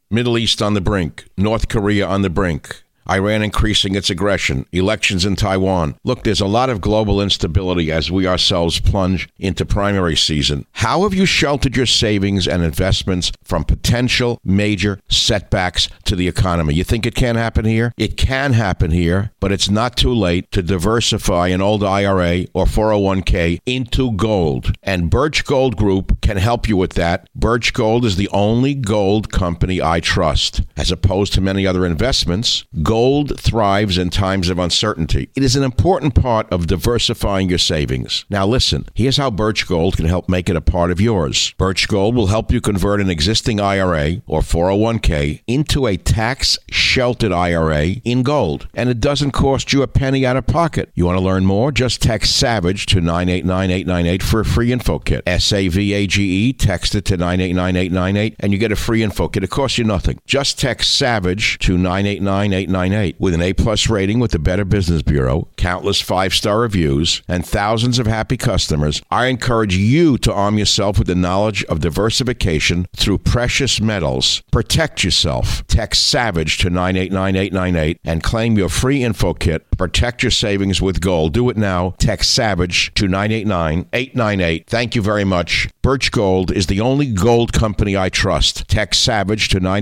Middle East on the brink. North Korea on the brink. Iran increasing its aggression, elections in Taiwan. Look, there's a lot of global instability as we ourselves plunge into primary season. How have you sheltered your savings and investments from potential major setbacks to the economy? You think it can't happen here? It can happen here, but it's not too late to diversify an old IRA or 401k into gold. And Birch Gold Group can help you with that. Birch Gold is the only gold company I trust. As opposed to many other investments, gold thrives in times of uncertainty. It is an important part of diversifying your savings. Now listen, here's how Birch Gold can help make it a part of yours. Birch Gold will help you convert an existing IRA or 401k into a tax-sheltered IRA in gold. And it doesn't cost you a penny out of pocket. You want to learn more? Just text SAVAGE to 989-898 for a free info kit. SAVAGE, text it to 989-898 and you get a free info kit. It costs you nothing. Just text SAVAGE to 989-898. With an A-plus rating with the Better Business Bureau, countless 5-star reviews, and thousands of happy customers, I encourage you to arm yourself with the knowledge of diversification through precious metals. Protect yourself. Text SAVAGE to 989-898 and claim your free info kit. Protect your savings with gold. Do it now. Text SAVAGE to 989-898. Thank you very much. Birch Gold is the only gold company I trust. Text SAVAGE to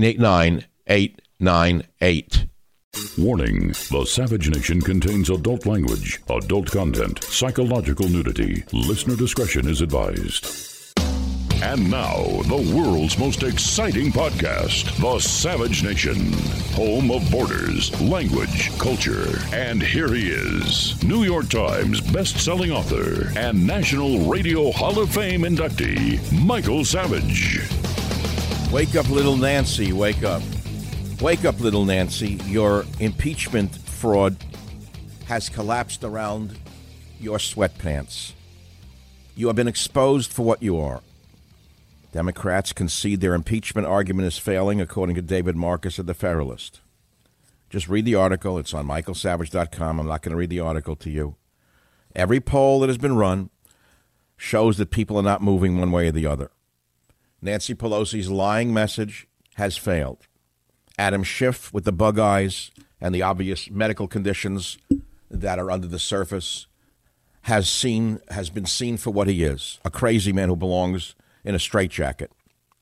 989-898. Warning, the Savage Nation contains adult language, adult content, psychological nudity. Listener discretion is advised. And now, the world's most exciting podcast, The Savage Nation, home of borders, language, culture. And here he is, New York Times best-selling author and National Radio Hall of Fame inductee, Michael Savage. Wake up, little Nancy, wake up. Wake up, little Nancy. Your impeachment fraud has collapsed around your sweatpants. You have been exposed for what you are. Democrats concede their impeachment argument is failing, according to David Marcus of The Federalist. Just read the article. It's on michaelsavage.com. I'm not going to read the article to you. Every poll that has been run shows that people are not moving one way or the other. Nancy Pelosi's lying message has failed. Adam Schiff with the bug eyes and the obvious medical conditions that are under the surface has been seen for what he is, a crazy man who belongs in a straitjacket.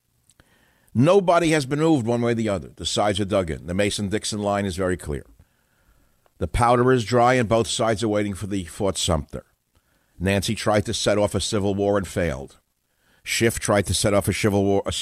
Nobody has been moved one way or the other. The sides are dug in. The Mason-Dixon line is very clear. The powder is dry and both sides are waiting for the Fort Sumter. Nancy tried to set off a civil war and failed. Schiff tried to set off a civil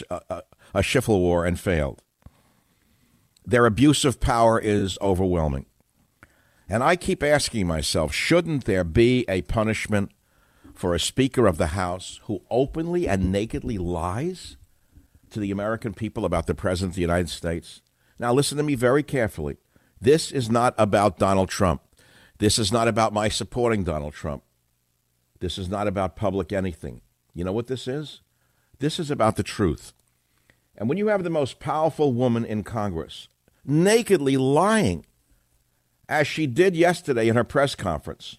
war and failed. Their abuse of power is overwhelming. And I keep asking myself, shouldn't there be a punishment for a Speaker of the House who openly and nakedly lies to the American people about the President of the United States? Now, listen to me very carefully. This is not about Donald Trump. This is not about my supporting Donald Trump. This is not about public anything. You know what this is? This is about the truth. And when you have the most powerful woman in Congress nakedly lying, as she did yesterday in her press conference,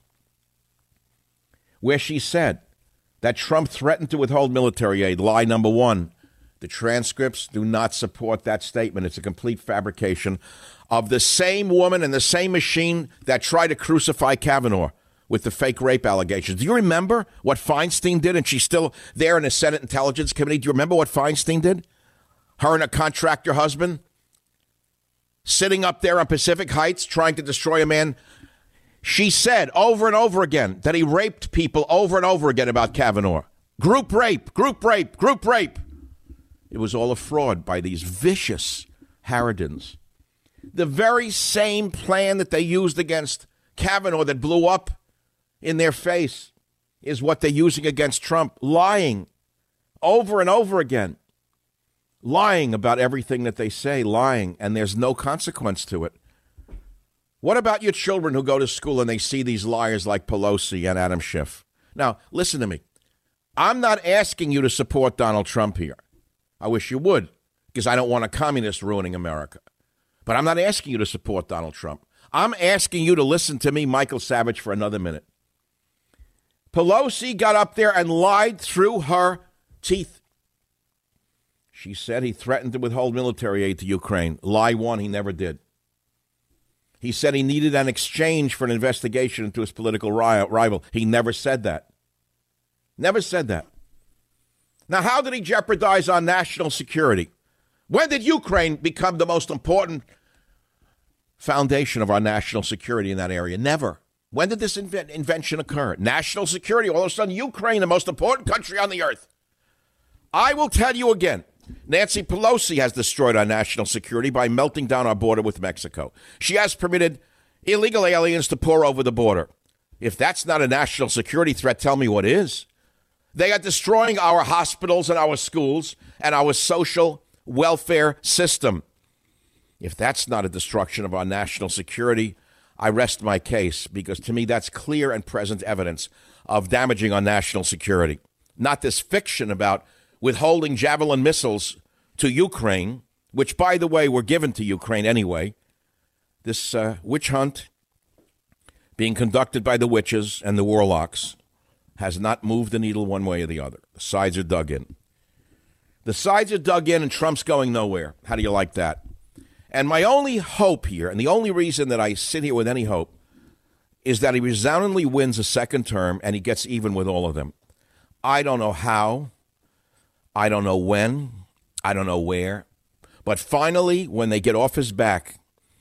where she said that Trump threatened to withhold military aid, lie number one. The transcripts do not support that statement. It's a complete fabrication of the same woman and the same machine that tried to crucify Kavanaugh with the fake rape allegations. Do you remember what Feinstein did? And she's still there in the Senate Intelligence Committee. Do you remember what Feinstein did? Her and a contractor husband sitting up there on Pacific Heights trying to destroy a man. She said over and over again that he raped people over and over again about Kavanaugh. Group rape, group rape, group rape. It was all a fraud by these vicious harridans. The very same plan that they used against Kavanaugh that blew up in their face is what they're using against Trump. Lying over and over again. Lying about everything that they say, lying, and there's no consequence to it. What about your children who go to school and they see these liars like Pelosi and Adam Schiff? Now, listen to me. I'm not asking you to support Donald Trump here. I wish you would, because I don't want a communist ruining America. But I'm not asking you to support Donald Trump. I'm asking you to listen to me, Michael Savage, for another minute. Pelosi got up there and lied through her teeth. She said he threatened to withhold military aid to Ukraine. Lie one, he never did. He said he needed an exchange for an investigation into his political rival. He never said that. Never said that. Now, how did he jeopardize our national security? When did Ukraine become the most important foundation of our national security in that area? Never. When did this invention occur? National security, all of a sudden, Ukraine, the most important country on the earth. I will tell you again, Nancy Pelosi has destroyed our national security by melting down our border with Mexico. She has permitted illegal aliens to pour over the border. If that's not a national security threat, tell me what is. They are destroying our hospitals and our schools and our social welfare system. If that's not a destruction of our national security, I rest my case, because to me that's clear and present evidence of damaging our national security. Not this fiction about withholding Javelin missiles to Ukraine, which, by the way, were given to Ukraine anyway. This witch hunt being conducted by the witches and the warlocks has not moved the needle one way or the other. The sides are dug in. The sides are dug in and Trump's going nowhere. How do you like that? And my only hope here, and the only reason that I sit here with any hope, is that he resoundingly wins a second term and he gets even with all of them. I don't know how. I don't know when. I don't know where. But finally, when they get off his back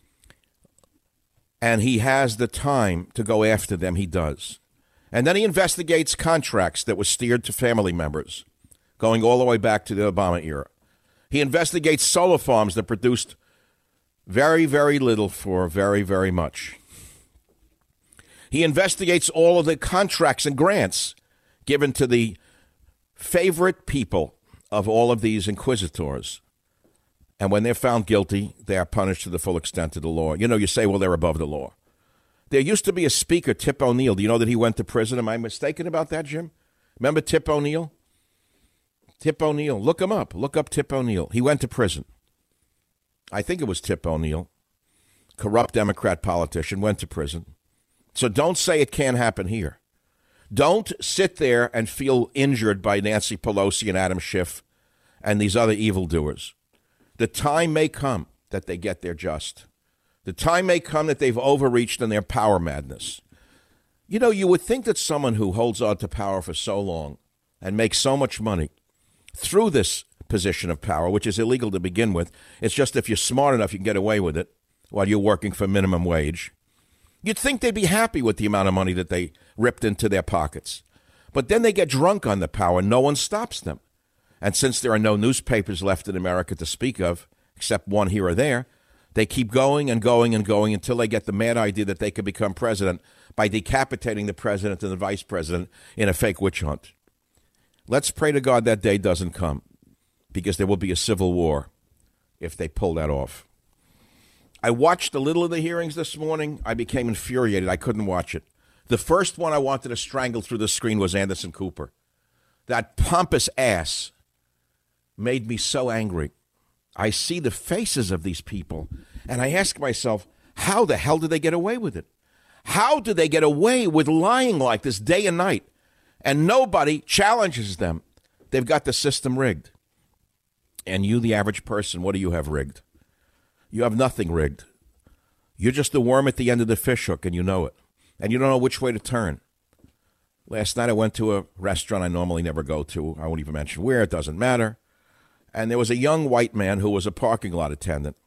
and he has the time to go after them, he does. And then he investigates contracts that were steered to family members, going all the way back to the Obama era. He investigates solar farms that produced very, very little for very, very much. He investigates all of the contracts and grants given to the favorite people of all of these inquisitors. And when they're found guilty, they are punished to the full extent of the law. You know, you say, well, they're above the law. There used to be a speaker, Tip O'Neill. Do you know that he went to prison? Am I mistaken about that, Jim? Remember Tip O'Neill? Tip O'Neill. Look him up. Look up Tip O'Neill. He went to prison. I think it was Tip O'Neill. Corrupt Democrat politician, went to prison. So don't say it can't happen here. Don't sit there and feel injured by Nancy Pelosi and Adam Schiff and these other evildoers. The time may come that they get their just. The time may come that they've overreached in their power madness. You know, you would think that someone who holds on to power for so long and makes so much money through this position of power, which is illegal to begin with, it's just if you're smart enough, you can get away with it while you're working for minimum wage. You'd think they'd be happy with the amount of money that they ripped into their pockets. But then they get drunk on the power. No one stops them. And since there are no newspapers left in America to speak of, except one here or there, they keep going and going and going until they get the mad idea that they could become president by decapitating the president and the vice president in a fake witch hunt. Let's pray to God that day doesn't come, because there will be a civil war if they pull that off. I watched a little of the hearings this morning. I became infuriated. I couldn't watch it. The first one I wanted to strangle through the screen was Anderson Cooper. That pompous ass made me so angry. I see the faces of these people, and I ask myself, how the hell did they get away with it? How do they get away with lying like this day and night? And nobody challenges them. They've got the system rigged. And you, the average person, what do you have rigged? You have nothing rigged. You're just the worm at the end of the fishhook, and you know it. And you don't know which way to turn. Last night I went to a restaurant I normally never go to. I won't even mention where. It doesn't matter. And there was a young white man who was a parking lot attendant.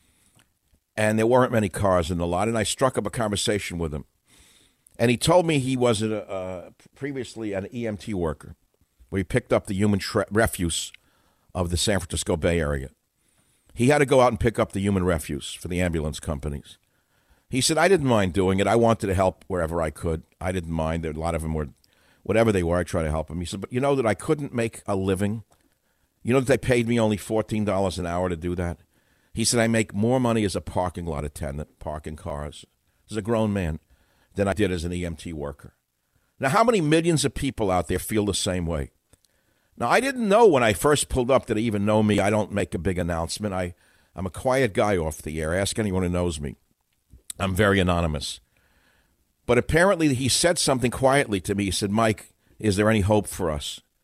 And there weren't many cars in the lot. And I struck up a conversation with him. And he told me he was previously an EMT worker, where he picked up the human refuse of the San Francisco Bay Area. He had to go out and pick up the human refuse for the ambulance companies. He said, I didn't mind doing it. I wanted to help wherever I could. I didn't mind. A lot of them were, whatever they were, I tried to help them. He said, but you know that I couldn't make a living? You know that they paid me only $14 an hour to do that? He said, I make more money as a parking lot attendant, parking cars, as a grown man, than I did as an EMT worker. Now, how many millions of people out there feel the same way? Now, I didn't know when I first pulled up that they even know me. I don't make a big announcement. I'm a quiet guy off the air. Ask anyone who knows me. I'm very anonymous. But apparently he said something quietly to me. He said, Mike, is there any hope for us?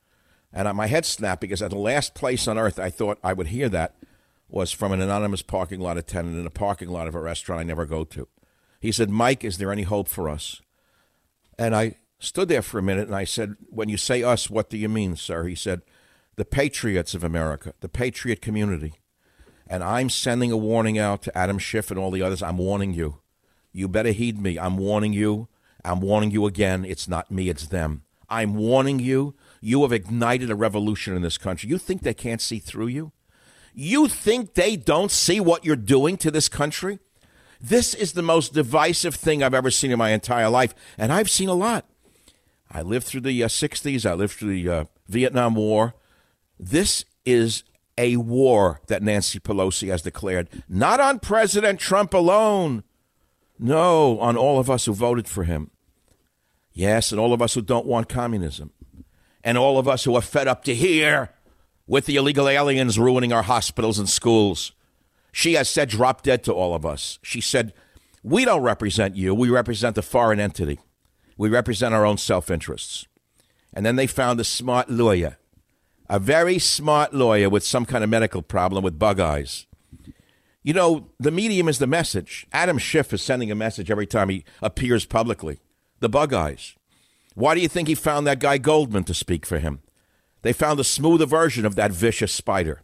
And my head snapped because at the last place on earth I thought I would hear that was from an anonymous parking lot attendant in a parking lot of a restaurant I never go to. He said, Mike, is there any hope for us? And I stood there for a minute and I said, when you say us, what do you mean, sir? He said, the patriots of America, the patriot community. And I'm sending a warning out to Adam Schiff and all the others. I'm warning you. You better heed me. I'm warning you. I'm warning you again. It's not me, it's them. I'm warning you. You have ignited a revolution in this country. You think they can't see through you? You think they don't see what you're doing to this country? This is the most divisive thing I've ever seen in my entire life, and I've seen a lot. I lived through the 60s. I lived through the Vietnam War. This is a war that Nancy Pelosi has declared, not on President Trump alone. No, on all of us who voted for him. Yes, and all of us who don't want communism. And all of us who are fed up to here with the illegal aliens ruining our hospitals and schools. She has said drop dead to all of us. She said, we don't represent you. We represent a foreign entity. We represent our own self-interests. And then they found a smart lawyer, a very smart lawyer with some kind of medical problem with bug eyes. You know, the medium is the message. Adam Schiff is sending a message every time he appears publicly. The bug eyes. Why do you think he found that guy Goldman to speak for him? They found a smoother version of that vicious spider.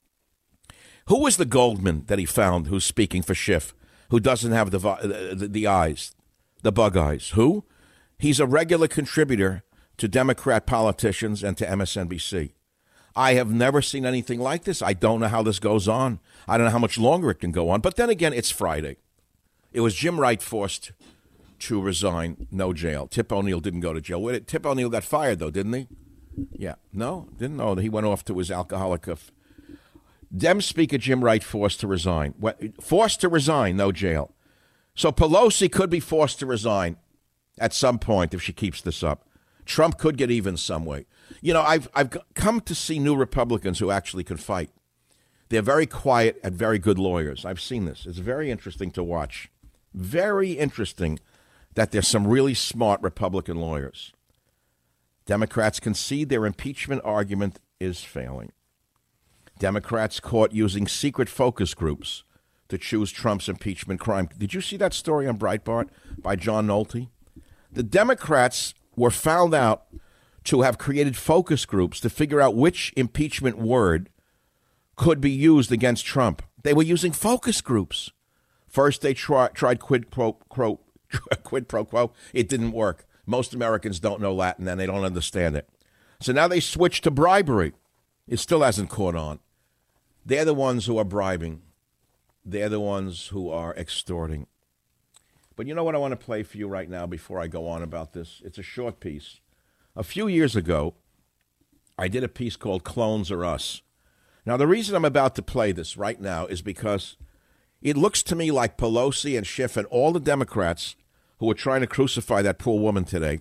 Who was the Goldman that he found who's speaking for Schiff, who doesn't have the eyes, the bug eyes? Who? He's a regular contributor to Democrat politicians and to MSNBC. I have never seen anything like this. I don't know how this goes on. I don't know how much longer it can go on. But then again, it's Friday. It was Jim Wright forced to resign, no jail. Tip O'Neill didn't go to jail. Tip O'Neill got fired, though, didn't he? Yeah. No, didn't know. He went off to his alcoholic. Dem Speaker Jim Wright forced to resign. Forced to resign, no jail. So Pelosi could be forced to resign at some point if she keeps this up. Trump could get even some way. You know, I've come to see new Republicans who actually can fight. They're very quiet and very good lawyers. I've seen this. It's very interesting to watch. Very interesting that there's some really smart Republican lawyers. Democrats concede their impeachment argument is failing. Democrats caught using secret focus groups to choose Trump's impeachment crime. Did you see that story on Breitbart by John Nolte? The Democrats were found out to have created focus groups to figure out which impeachment word could be used against Trump. They were using focus groups. First, they tried quid pro quo. It didn't work. Most Americans don't know Latin and they don't understand it. So now they switched to bribery. It still hasn't caught on. They're the ones who are bribing. They're the ones who are extorting. But you know what I want to play for you right now before I go on about this? It's a short piece. A few years ago, I did a piece called Clones Are Us. Now, the reason I'm about to play this right now is because it looks to me like Pelosi and Schiff and all the Democrats who were trying to crucify that poor woman today,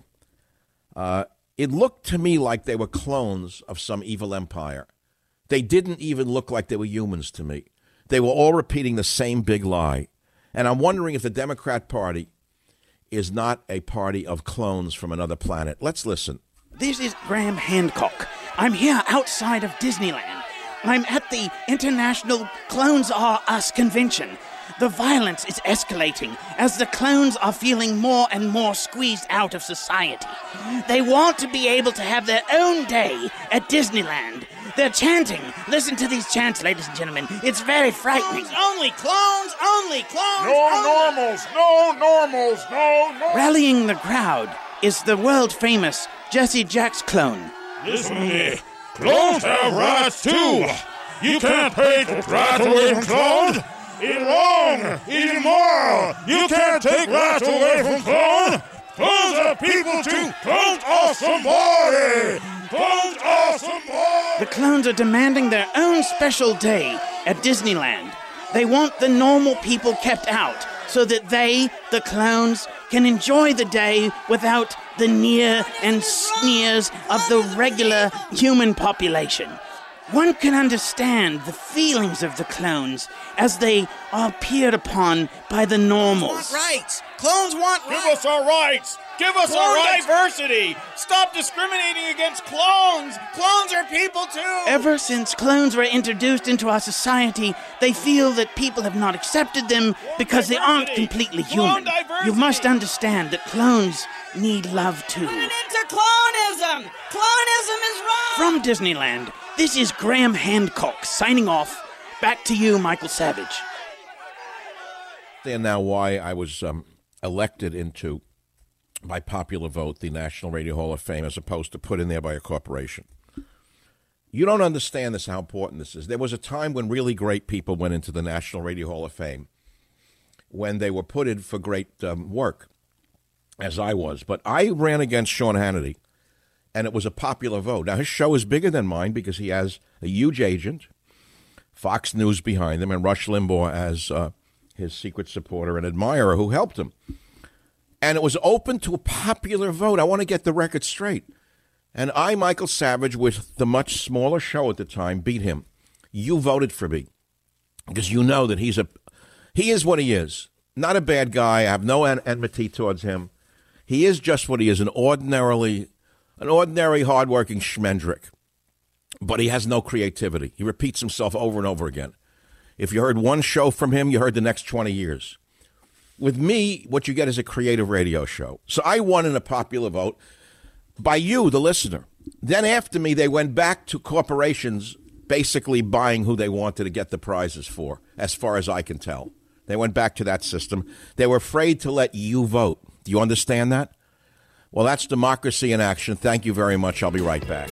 it looked to me like they were clones of some evil empire. They didn't even look like they were humans to me. They were all repeating the same big lie. And I'm wondering if the Democrat Party is not a party of clones from another planet. Let's listen. This is Graham Hancock. I'm here outside of Disneyland. I'm at the International Clones Are Us convention. The violence is escalating as the clones are feeling more and more squeezed out of society. They want to be able to have their own day at Disneyland. They're chanting. Listen to these chants, ladies and gentlemen. It's very frightening. Clones only, clones only, clones no only. Normals, no normals, no. Rallying the crowd is the world-famous Jesse Jack's clone. Listen to me. Clones have rights too. You can't take rights away from clones. It's wrong. It's immoral. You can't take rights away from clones. Clones are people too. Clones are somebody. Clones are somebody. The clones are demanding their own special day at Disneyland. They want the normal people kept out so that they, the clones, can enjoy the day without the near and sneers of the regular human population. One can understand the feelings of the clones as they are peered upon by the normals. Rights. Clones want Give rights. us our rights. Give us Clone our rights. Diversity. Stop discriminating against clones. Clones are people too. Ever since clones were introduced into our society, they feel that people have not accepted them because they aren't completely human. You must understand that clones need love too. Turn it into clonism. Clonism is wrong. From Disneyland, this is Graham Hancock signing off. Back to you, Michael Savage. And now why I was elected into, by popular vote, the National Radio Hall of Fame as opposed to put in there by a corporation. You don't understand this, how important this is. There was a time when really great people went into the National Radio Hall of Fame when they were put in for great work, as I was. But I ran against Sean Hannity, and it was a popular vote. Now, his show is bigger than mine because he has a huge agent, Fox News behind him, and Rush Limbaugh as his secret supporter and admirer who helped him. And it was open to a popular vote. I want to get the record straight. And I, Michael Savage, with the much smaller show at the time, beat him. You voted for me because you know that he is what he is. Not a bad guy. I have no enmity towards him. He is just what he is, an ordinary, hardworking schmendrick. But he has no creativity. He repeats himself over and over again. If you heard one show from him, you heard the next 20 years. With me, what you get is a creative radio show. So I won in a popular vote by you, the listener. Then after me, they went back to corporations basically buying who they wanted to get the prizes for, as far as I can tell. They went back to that system. They were afraid to let you vote. Do you understand that? Well, that's democracy in action. Thank you very much. I'll be right back.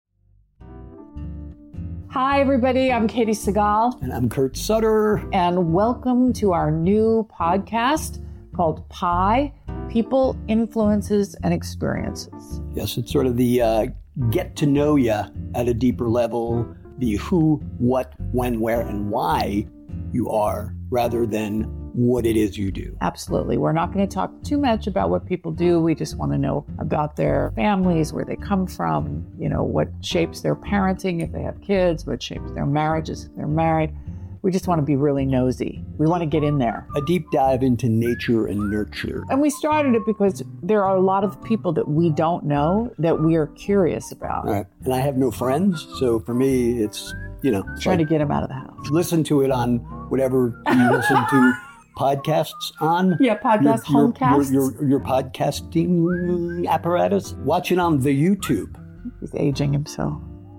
Hi, everybody. I'm Katie Segal. And I'm Kurt Sutter. And welcome to our new podcast called Pi, People, Influences, and Experiences. Yes, it's sort of the get to know you at a deeper level, the who, what, when, where, and why you are, rather than what it is you do. Absolutely. We're not going to talk too much about what people do. We just want to know about their families, where they come from, what shapes their parenting if they have kids, what shapes their marriages if they're married. We just want to be really nosy. We want to get in there. A deep dive into nature and nurture. And we started it because there are a lot of people that we don't know that we are curious about. All right. And I have no friends, so for me, it's, trying to get them out of the house. Listen to it on whatever you listen to podcasts on. Yeah, homecasts. Your podcasting apparatus. Watch it on the YouTube. He's aging himself.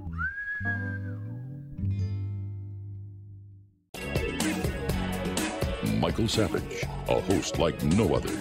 Michael Savage, a host like no other.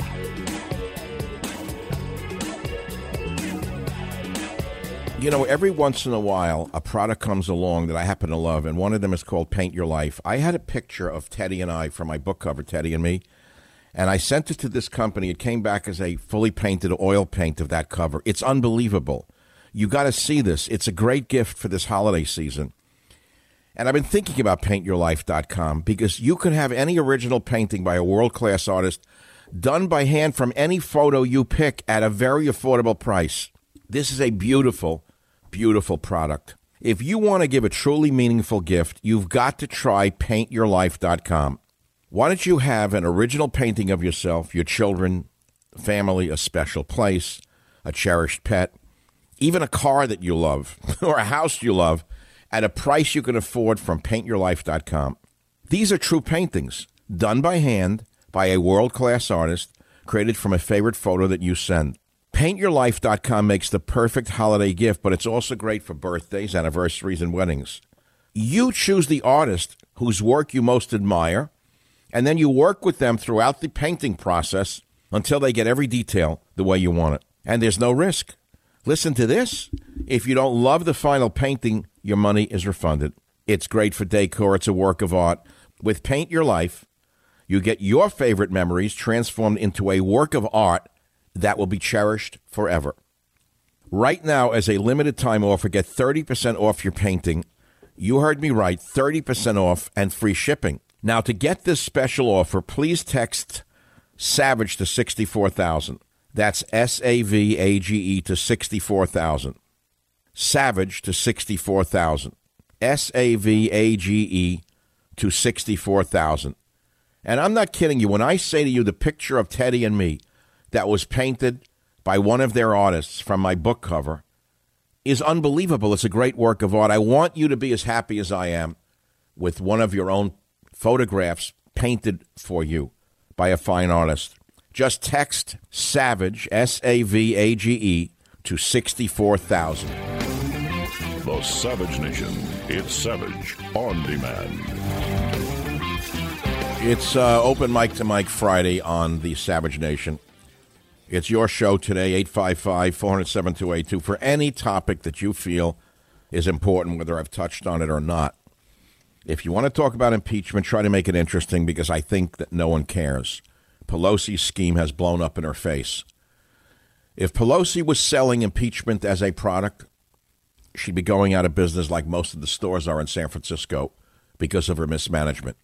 Every once in a while, a product comes along that I happen to love, and one of them is called Paint Your Life. I had a picture of Teddy and I for my book cover, Teddy and Me, and I sent it to this company. It came back as a fully painted oil paint of that cover. It's unbelievable. You got to see this. It's a great gift for this holiday season. And I've been thinking about paintyourlife.com because you can have any original painting by a world-class artist done by hand from any photo you pick at a very affordable price. This is a beautiful, beautiful product. If you want to give a truly meaningful gift, you've got to try paintyourlife.com. Why don't you have an original painting of yourself, your children, family, a special place, a cherished pet, even a car that you love or a house you love, at a price you can afford from paintyourlife.com. These are true paintings done by hand by a world-class artist, created from a favorite photo that you send. Paintyourlife.com makes the perfect holiday gift, but it's also great for birthdays, anniversaries, and weddings. You choose the artist whose work you most admire, and then you work with them throughout the painting process until they get every detail the way you want it. And there's no risk. Listen to this. If you don't love the final painting, your money is refunded. It's great for decor. It's a work of art. With Paint Your Life, you get your favorite memories transformed into a work of art that will be cherished forever. Right now, as a limited time offer, get 30% off your painting. You heard me right, 30% off and free shipping. Now, to get this special offer, please text SAVAGE to 64,000. That's SAVAGE to 64,000. SAVAGE to 64,000. SAVAGE to 64,000. And I'm not kidding you. When I say to you the picture of Teddy and me that was painted by one of their artists from my book cover is unbelievable. It's a great work of art. I want you to be as happy as I am with one of your own photographs painted for you by a fine artist. Just text SAVAGE, SAVAGE, to 64,000. The Savage Nation. It's Savage on Demand. It's Open Mic to Mike Friday on the Savage Nation. It's your show today, 855-400-7282, for any topic that you feel is important, whether I've touched on it or not. If you want to talk about impeachment, try to make it interesting, because I think that no one cares. Pelosi's scheme has blown up in her face. If Pelosi was selling impeachment as a product, she'd be going out of business like most of the stores are in San Francisco because of her mismanagement.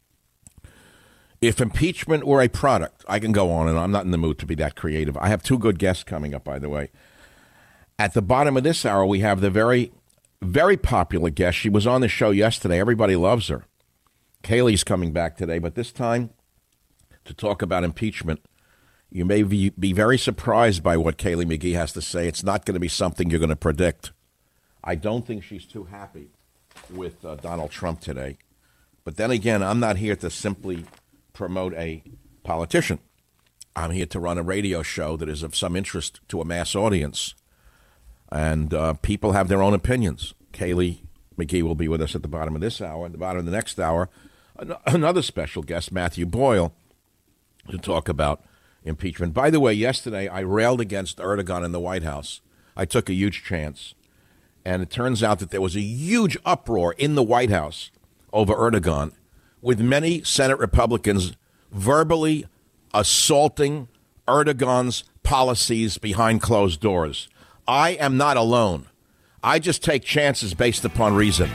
If impeachment were a product, I can go on, and I'm not in the mood to be that creative. I have two good guests coming up, by the way. At the bottom of this hour, we have the very, very popular guest. She was on the show yesterday. Everybody loves her. Kayleigh's coming back today, but this time to talk about impeachment. You may be very surprised by what Kayleigh McGee has to say. It's not going to be something you're going to predict. I don't think she's too happy with Donald Trump today. But then again, I'm not here to simply promote a politician. I'm here to run a radio show that is of some interest to a mass audience. And people have their own opinions. Kayleigh McGee will be with us at the bottom of this hour. At the bottom of the next hour, another special guest, Matthew Boyle, to talk about impeachment. By the way, yesterday I railed against Erdogan in the White House. I took a huge chance. And it turns out that there was a huge uproar in the White House over Erdogan, with many Senate Republicans verbally assaulting Erdogan's policies behind closed doors. I am not alone. I just take chances based upon reason.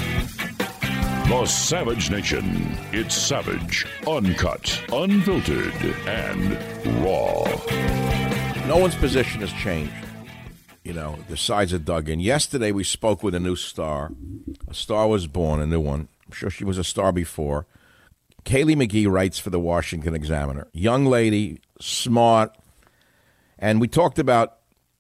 The Savage Nation. It's savage, uncut, unfiltered, and raw. No one's position has changed. You know, the sides are dug in. Yesterday we spoke with a new star. A star was born, a new one. I'm sure she was a star before. Kayleigh McGee writes for the Washington Examiner. Young lady, smart. And we talked about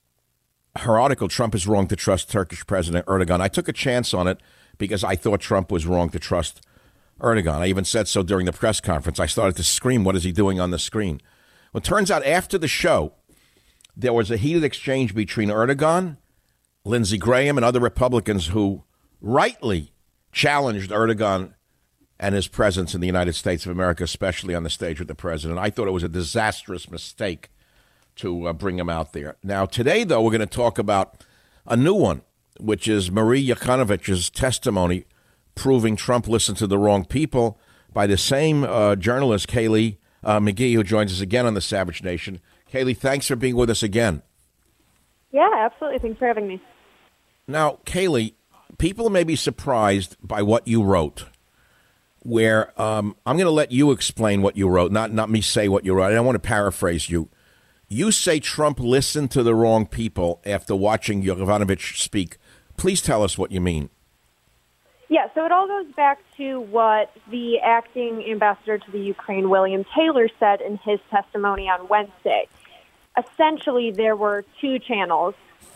her article, Trump is wrong to trust Turkish President Erdogan. I took a chance on it because I thought Trump was wrong to trust Erdogan. I even said so during the press conference. I started to scream, what is he doing on the screen? Well, it turns out after the show, there was a heated exchange between Erdogan, Lindsey Graham, and other Republicans who rightly challenged Erdogan and his presence in the United States of America, especially on the stage with the president. I thought it was a disastrous mistake to bring him out there. Now, today, though, we're going to talk about a new one, which is Marie Yovanovitch's testimony proving Trump listened to the wrong people by the same journalist, Kayleigh McGee, who joins us again on the Savage Nation. Kayleigh, thanks for being with us again. Yeah, absolutely. Thanks for having me. Now, Kayleigh, people may be surprised by what you wrote, where I'm going to let you explain what you wrote, not me say what you wrote. I don't want to paraphrase you. You say Trump listened to the wrong people after watching Yovanovitch speak. Please tell us what you mean. Yeah, so it all goes back to what the acting ambassador to the Ukraine, William Taylor, said in his testimony on Wednesday. Essentially, there were two channels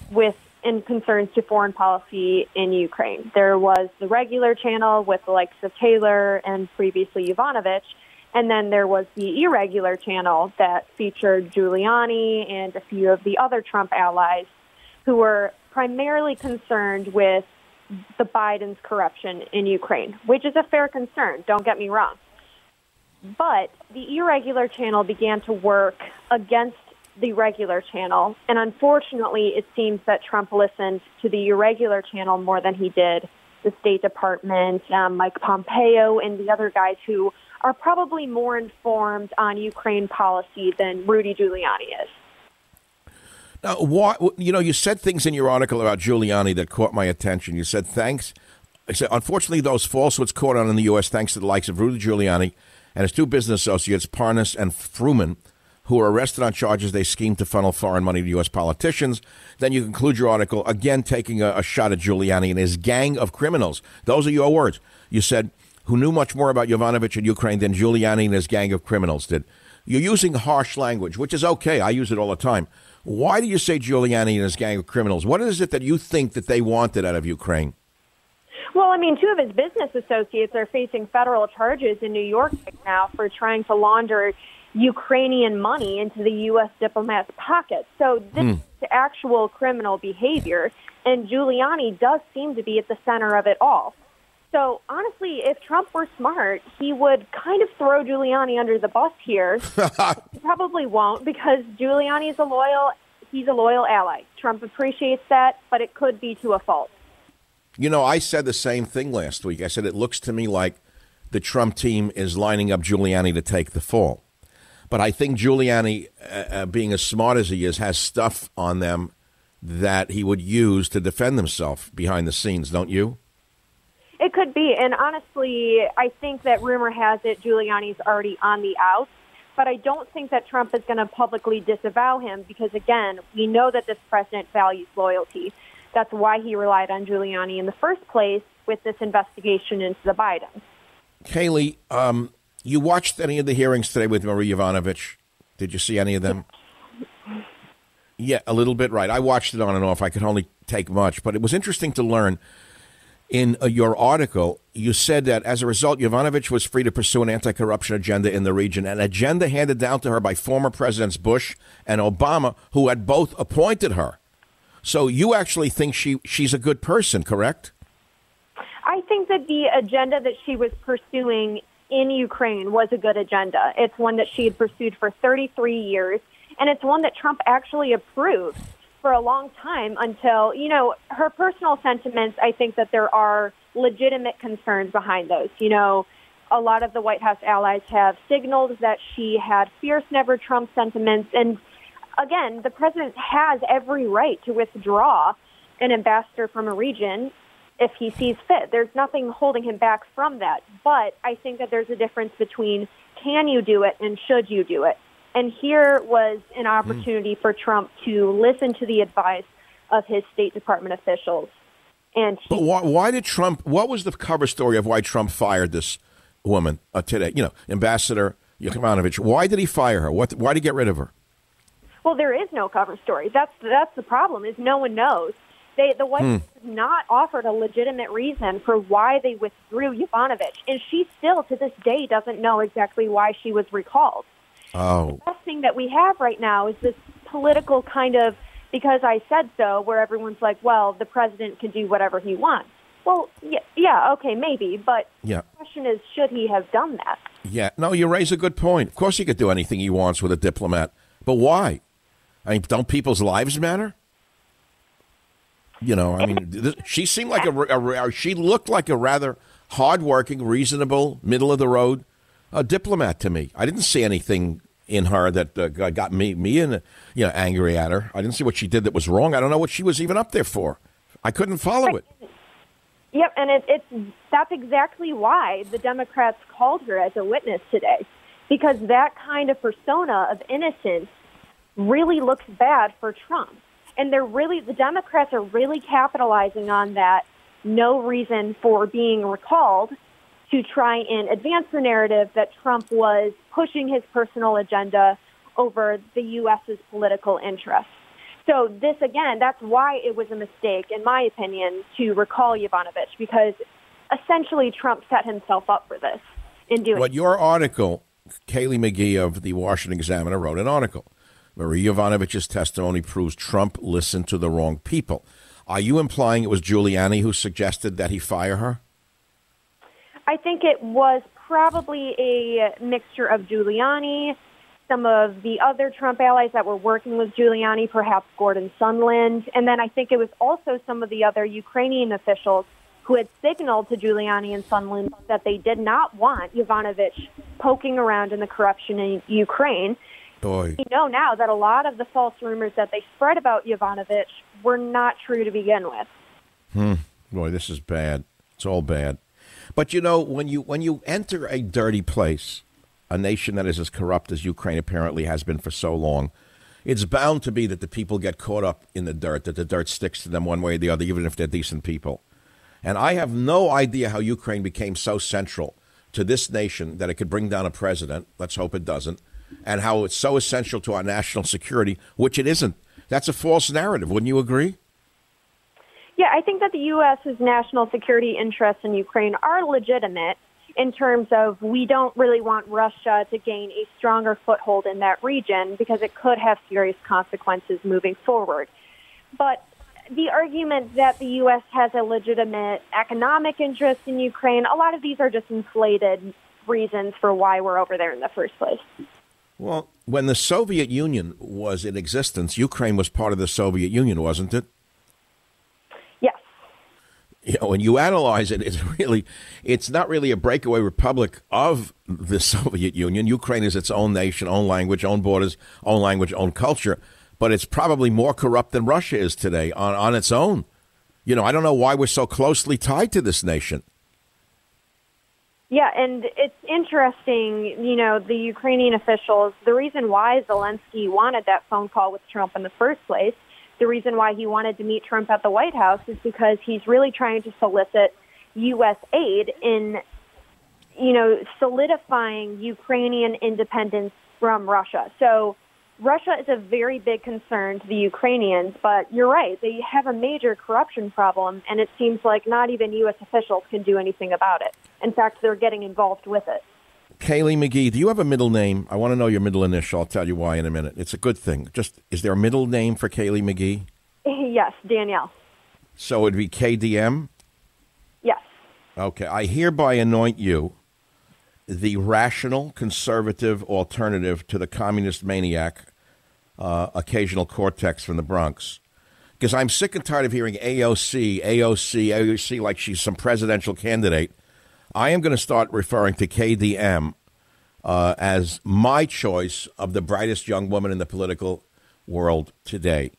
in concerns to foreign policy in Ukraine. There was the regular channel with the likes of Taylor and previously Yovanovitch, and then there was the irregular channel that featured Giuliani and a few of the other Trump allies who were primarily concerned with the Biden's corruption in Ukraine, which is a fair concern, don't get me wrong. But the irregular channel began to work against the regular channel, and unfortunately, it seems that Trump listened to the irregular channel more than he did the State Department, Mike Pompeo, and the other guys who are probably more informed on Ukraine policy than Rudy Giuliani is. Now, you said things in your article about Giuliani that caught my attention. You said, unfortunately, those falsehoods caught on in the U.S. thanks to the likes of Rudy Giuliani and his two business associates, Parnas and Fruman, who were arrested on charges they schemed to funnel foreign money to U.S. politicians. Then you conclude your article, again, taking a shot at Giuliani and his gang of criminals. Those are your words. You said, who knew much more about Yovanovitch in Ukraine than Giuliani and his gang of criminals did. You're using harsh language, which is okay. I use it all the time. Why do you say Giuliani and his gang of criminals? What is it that you think that they wanted out of Ukraine? Well, I mean, two of his business associates are facing federal charges in New York right now for trying to launder Ukrainian money into the U.S. diplomats' pockets. So this is actual criminal behavior, and Giuliani does seem to be at the center of it all. So, honestly, if Trump were smart, he would kind of throw Giuliani under the bus here. He probably won't, because Giuliani is a loyal ally. Trump appreciates that, but it could be to a fault. You know, I said the same thing last week. I said it looks to me like the Trump team is lining up Giuliani to take the fall. But I think Giuliani, being as smart as he is, has stuff on them that he would use to defend himself behind the scenes, don't you? It could be. And honestly, I think that rumor has it Giuliani's already on the out. But I don't think that Trump is going to publicly disavow him because, again, we know that this president values loyalty. That's why he relied on Giuliani in the first place with this investigation into the Bidens. Kayleigh, you watched any of the hearings today with Marie Yovanovitch? Did you see any of them? Yeah, a little bit, right. I watched it on and off. I could only take much. But it was interesting to learn in your article, you said that as a result, Yovanovitch was free to pursue an anti-corruption agenda in the region, an agenda handed down to her by former Presidents Bush and Obama, who had both appointed her. So you actually think she's a good person, correct? I think that the agenda that she was pursuing in Ukraine was a good agenda. It's one that she had pursued for 33 years, and it's one that Trump actually approved for a long time until, her personal sentiments, I think that there are legitimate concerns behind those. A lot of the White House allies have signaled that she had fierce, never Trump sentiments, and again, the president has every right to withdraw an ambassador from a region if he sees fit. There's nothing holding him back from that. But I think that there's a difference between can you do it and should you do it. And here was an opportunity for Trump to listen to the advice of his State Department officials. But why did Trump, what was the cover story of why Trump fired this woman today? Ambassador Yovanovitch. Why did he fire her? Why did he get rid of her? Well, there is no cover story. That's the problem, is no one knows. The White House has not offered a legitimate reason for why they withdrew Yovanovitch, and she still, to this day, doesn't know exactly why she was recalled. Oh. The best thing that we have right now is this political kind of, because I said so, where everyone's like, well, the president can do whatever he wants. Well, yeah, okay, maybe, but the question is, should he have done that? Yeah, no, you raise a good point. Of course he could do anything he wants with a diplomat, but why? I mean, don't people's lives matter? She seemed like she looked like a rather hardworking, reasonable, middle of the road diplomat to me. I didn't see anything in her that got me angry at her. I didn't see what she did that was wrong. I don't know what she was even up there for. I couldn't follow it. Yep, and that's exactly why the Democrats called her as a witness today, because that kind of persona of innocence really looks bad for Trump. And the Democrats are really capitalizing on that no reason for being recalled to try and advance the narrative that Trump was pushing his personal agenda over the U.S.'s political interests. So this, again, that's why it was a mistake, in my opinion, to recall Yovanovitch, because essentially Trump set himself up for this in doing. But your article, Kayleigh McGee of the Washington Examiner wrote an article. Marie Yovanovitch's testimony proves Trump listened to the wrong people. Are you implying it was Giuliani who suggested that he fire her? I think it was probably a mixture of Giuliani, some of the other Trump allies that were working with Giuliani, perhaps Gordon Sondland, and then I think it was also some of the other Ukrainian officials who had signaled to Giuliani and Sondland that they did not want Yovanovitch poking around in the corruption in Ukraine. Boy. We know now that a lot of the false rumors that they spread about Yovanovitch were not true to begin with. Boy, this is bad. It's all bad. But when you enter a dirty place, a nation that is as corrupt as Ukraine apparently has been for so long, it's bound to be that the people get caught up in the dirt, that the dirt sticks to them one way or the other, even if they're decent people. And I have no idea how Ukraine became so central to this nation that it could bring down a president. Let's hope it doesn't. And how it's so essential to our national security, which it isn't. That's a false narrative. Wouldn't you agree? Yeah, I think that the U.S.'s national security interests in Ukraine are legitimate in terms of we don't really want Russia to gain a stronger foothold in that region because it could have serious consequences moving forward. But the argument that the U.S. has a legitimate economic interest in Ukraine, a lot of these are just inflated reasons for why we're over there in the first place. Well, when the Soviet Union was in existence, Ukraine was part of the Soviet Union, wasn't it? Yes. You know, when you analyze it, it's not really a breakaway republic of the Soviet Union. Ukraine is its own nation, own language, own borders, own language, own culture. But it's probably more corrupt than Russia is today on its own. You know, I don't know why we're so closely tied to this nation. Yeah, and it's interesting, you know, the Ukrainian officials, the reason why Zelensky wanted that phone call with Trump in the first place, the reason why he wanted to meet Trump at the White House is because he's really trying to solicit U.S. aid in, you know, solidifying Ukrainian independence from Russia. So Russia is a very big concern to the Ukrainians, but you're right. They have a major corruption problem, and it seems like not even U.S. officials can do anything about it. In fact, they're getting involved with it. Kayleigh McGee, do you have a middle name? I want to know your middle initial. I'll tell you why in a minute. It's a good thing. Just, is there a middle name for Kayleigh McGee? Yes, Danielle. So it'd be KDM? Yes. Okay. I hereby anoint you the rational, conservative alternative to the communist maniac, occasional Cortex from the Bronx. Because I'm sick and tired of hearing AOC like she's some presidential candidate. I am going to start referring to KDM as my choice of the brightest young woman in the political world today.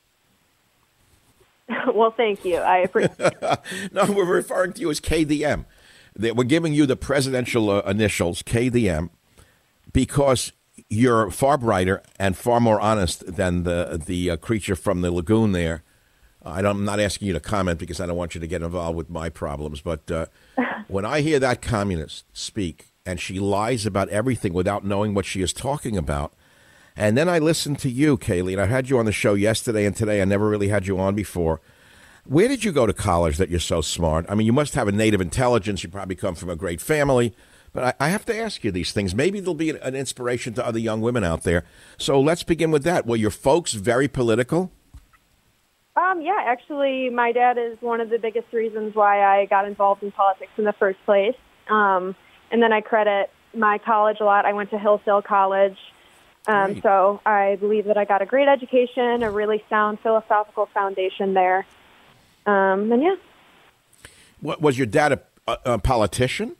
Well, thank you. I appreciate it. No, we're referring to you as KDM. We're giving you the presidential initials, KDM, because you're far brighter and far more honest than the creature from the lagoon there. I'm not asking you to comment because I don't want you to get involved with my problems. But when I hear that communist speak and she lies about everything without knowing what she is talking about, and then I listen to you, Kayleigh, and I had you on the show yesterday and today. I never really had you on before. Where did you go to college that you're so smart? I mean, you must have a native intelligence. You probably come from a great family. But I have to ask you these things. Maybe they'll be an inspiration to other young women out there. So let's begin with that. Were your folks very political? Yeah, actually, my dad is one of the biggest reasons why I got involved in politics in the first place. And then I credit my college a lot. I went to Hillsdale College. So I believe that I got a great education, a really sound philosophical foundation there. And yeah. What, was your dad a politician?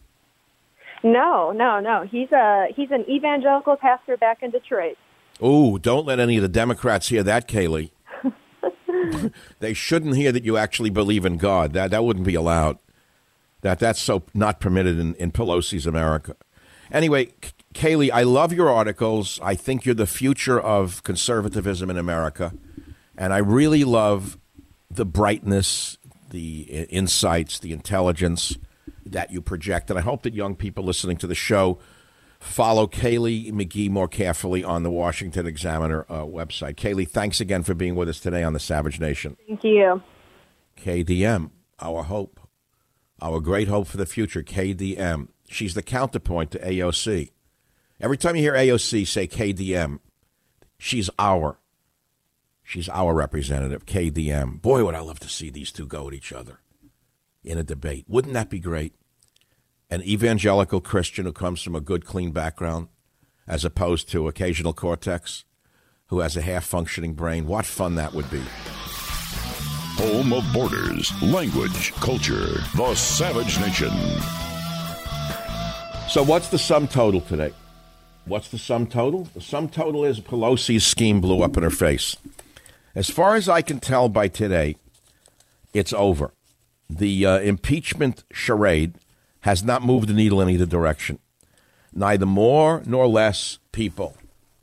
No. He's an evangelical pastor back in Detroit. Oh, don't let any of the Democrats hear that, Kayleigh. They shouldn't hear that you actually believe in God. That wouldn't be allowed. That's so not permitted in Pelosi's America. Anyway, Kayleigh, I love your articles. I think you're the future of conservatism in America. And I really love the brightness, the insights, the intelligence that you project. And I hope that young people listening to the show follow Kayleigh McGee more carefully on the Washington Examiner website. Kayleigh, thanks again for being with us today on the Savage Nation. Thank you. KDM, our hope, our great hope for the future, KDM. She's the counterpoint to AOC. Every time you hear AOC say KDM, she's our representative, KDM. Boy, would I love to see these two go at each other in a debate. Wouldn't that be great? An evangelical Christian who comes from a good, clean background, as opposed to occasional Cortex, who has a half-functioning brain. What fun that would be. Home of borders, language, culture, the Savage Nation. So what's the sum total today? What's the sum total? The sum total is Pelosi's scheme blew up in her face. As far as I can tell by today, it's over. The impeachment charade has not moved the needle in either direction. Neither more nor less people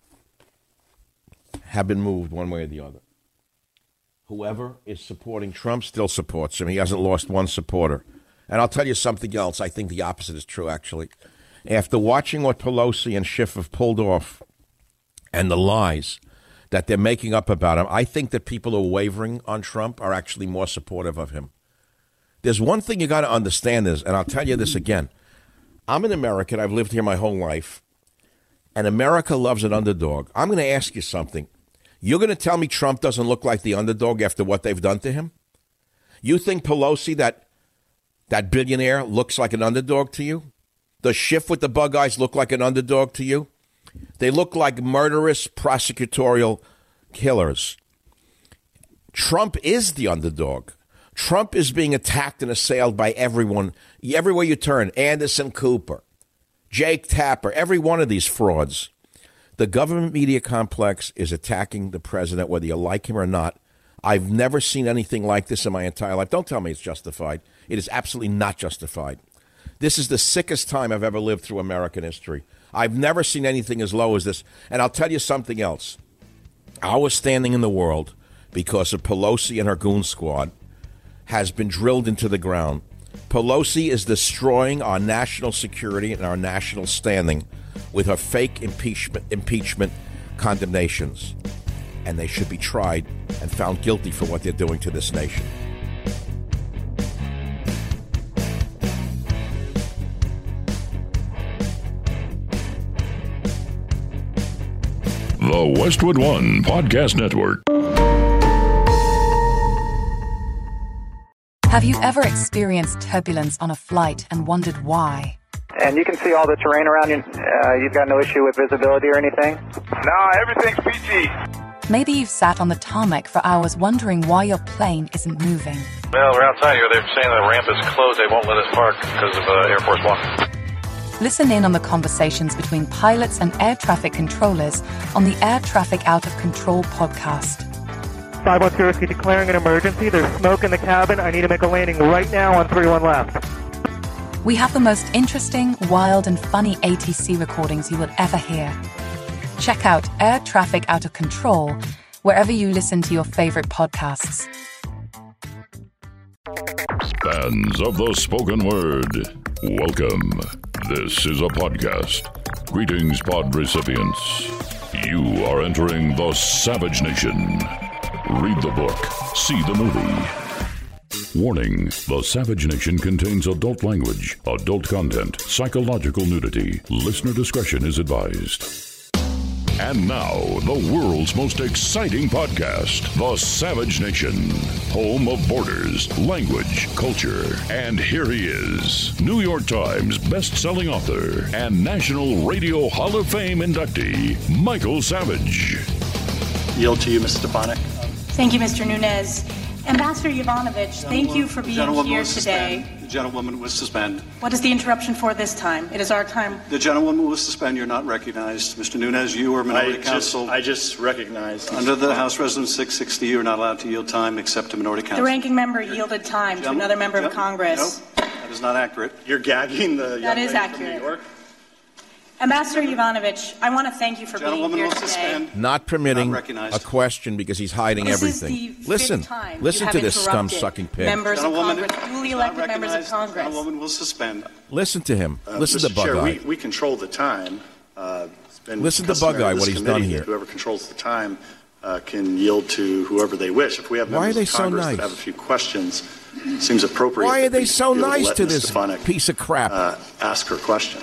have been moved one way or the other. Whoever is supporting Trump still supports him. He hasn't lost one supporter. And I'll tell you something else. I think the opposite is true, actually. After watching what Pelosi and Schiff have pulled off and the lies, that they're making up about him. I think that people who are wavering on Trump are actually more supportive of him. There's one thing you got to understand is, and I'll tell you this again, I'm an American. I've lived here my whole life, and America loves an underdog. I'm going to ask you something. You're going to tell me Trump doesn't look like the underdog after what they've done to him? You think Pelosi, that billionaire, looks like an underdog to you? Does Schiff with the bug eyes look like an underdog to you? They look like murderous prosecutorial killers. Trump is the underdog. Trump is being attacked and assailed by everyone. Everywhere you turn, Anderson Cooper, Jake Tapper, every one of these frauds. The government media complex is attacking the president, whether you like him or not. I've never seen anything like this in my entire life. Don't tell me it's justified. It is absolutely not justified. This is the sickest time I've ever lived through American history. I've never seen anything as low as this. And I'll tell you something else. Our standing in the world, because of Pelosi and her goon squad, has been drilled into the ground. Pelosi is destroying our national security and our national standing with her fake impeachment condemnations. And they should be tried and found guilty for what they're doing to this nation. The Westwood One Podcast Network. Have you ever experienced turbulence on a flight and wondered why? And you can see all the terrain around you. You've got no issue with visibility or anything? No, everything's PG. Maybe you've sat on the tarmac for hours wondering why your plane isn't moving. Well, we're outside here. They're saying the ramp is closed. They won't let us park because of Air Force One. Listen in on the conversations between pilots and air traffic controllers on the Air Traffic Out of Control podcast. 510 Whiskey declaring an emergency. There's smoke in the cabin. I need to make a landing right now on 31 left. We have the most interesting, wild, and funny ATC recordings you will ever hear. Check out Air Traffic Out of Control wherever you listen to your favorite podcasts. Fans of the spoken word, welcome. This is a podcast. Greetings, pod recipients. You are entering the Savage Nation. Read the book, see the movie. Warning, the Savage Nation contains adult language, adult content, psychological nudity. Listener discretion is advised. And now, the world's most exciting podcast, The Savage Nation, home of borders, language, culture. And here he is, New York Times best-selling author and National Radio Hall of Fame inductee, Michael Savage. Yield to you, Ms. Stefanik. Thank you, Mr. Nunez. Ambassador Yovanovitch, thank you for being here today. The gentlewoman will suspend. What is the interruption for this time? It is our time. The gentlewoman will suspend. You're not recognized. Mr. Nunez, you or minority counsel. I just recognized. Under the House Resolution 660, you're not allowed to yield time except to minority counsel. The ranking member yielded time to another member of Congress. No, that is not accurate. You're gagging the That is accurate. Ambassador Yovanovitch, I want to thank you for being here today. Not permitting a question because he's hiding everything. Listen to this scum-sucking pig. Members of Congress, duly elected members of Congress. The gentlewoman will suspend. Listen to him. Listen Mr. to Bug Chair, Eye. we control the time. Listen to Bug Eye, what he's done here. Whoever controls the time can yield to whoever they wish. If we have members of Congress that have a few questions, it seems appropriate. Why are they so nice to Ms. this Stefanik, piece of crap? Ask her question.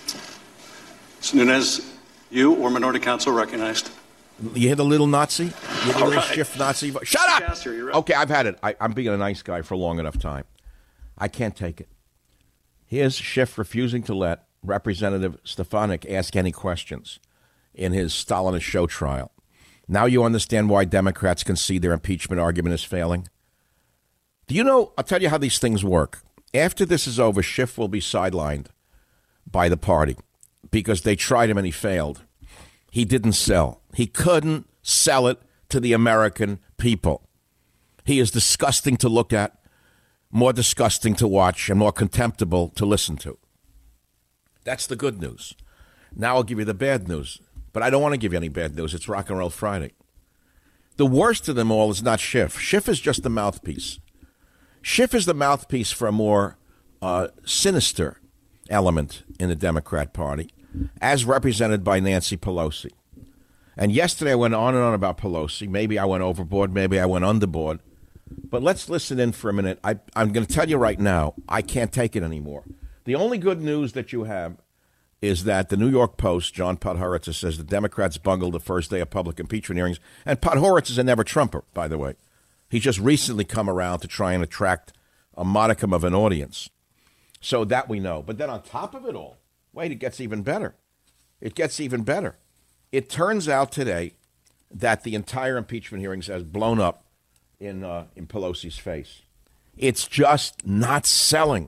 Mr. Nunez, you or minority counsel recognized. You hear the little Nazi? You hear the little shift Nazi? Shut up! Caster, Okay, I've had it. I'm being a nice guy for a long enough time. I can't take it. Here's Schiff refusing to let Representative Stefanik ask any questions in his Stalinist show trial. Now you understand why Democrats can see their impeachment argument is failing? Do you know, I'll tell you how these things work. After this is over, Schiff will be sidelined by the party because they tried him and he failed. He didn't sell. He couldn't sell it to the American people. He is disgusting to look at, more disgusting to watch, and more contemptible to listen to. That's the good news. Now I'll give you the bad news. But I don't want to give you any bad news. It's Rock and Roll Friday. The worst of them all is not Schiff. Schiff is just the mouthpiece. Schiff is the mouthpiece for a more sinister element in the Democrat Party, as represented by Nancy Pelosi. And yesterday I went on and on about Pelosi. Maybe I went overboard. Maybe I went underboard. But let's listen in for a minute. I'm going to tell you right now, I can't take it anymore. The only good news that you have is that the New York Post, John Podhoretz, says the Democrats bungled the first day of public impeachment hearings. And Podhoretz is a never-Trumper, by the way. He's just recently come around to try and attract a modicum of an audience. So that we know. But then on top of it all, wait, it gets even better. It gets even better. It turns out today that the entire impeachment hearings has blown up in Pelosi's face. It's just not selling.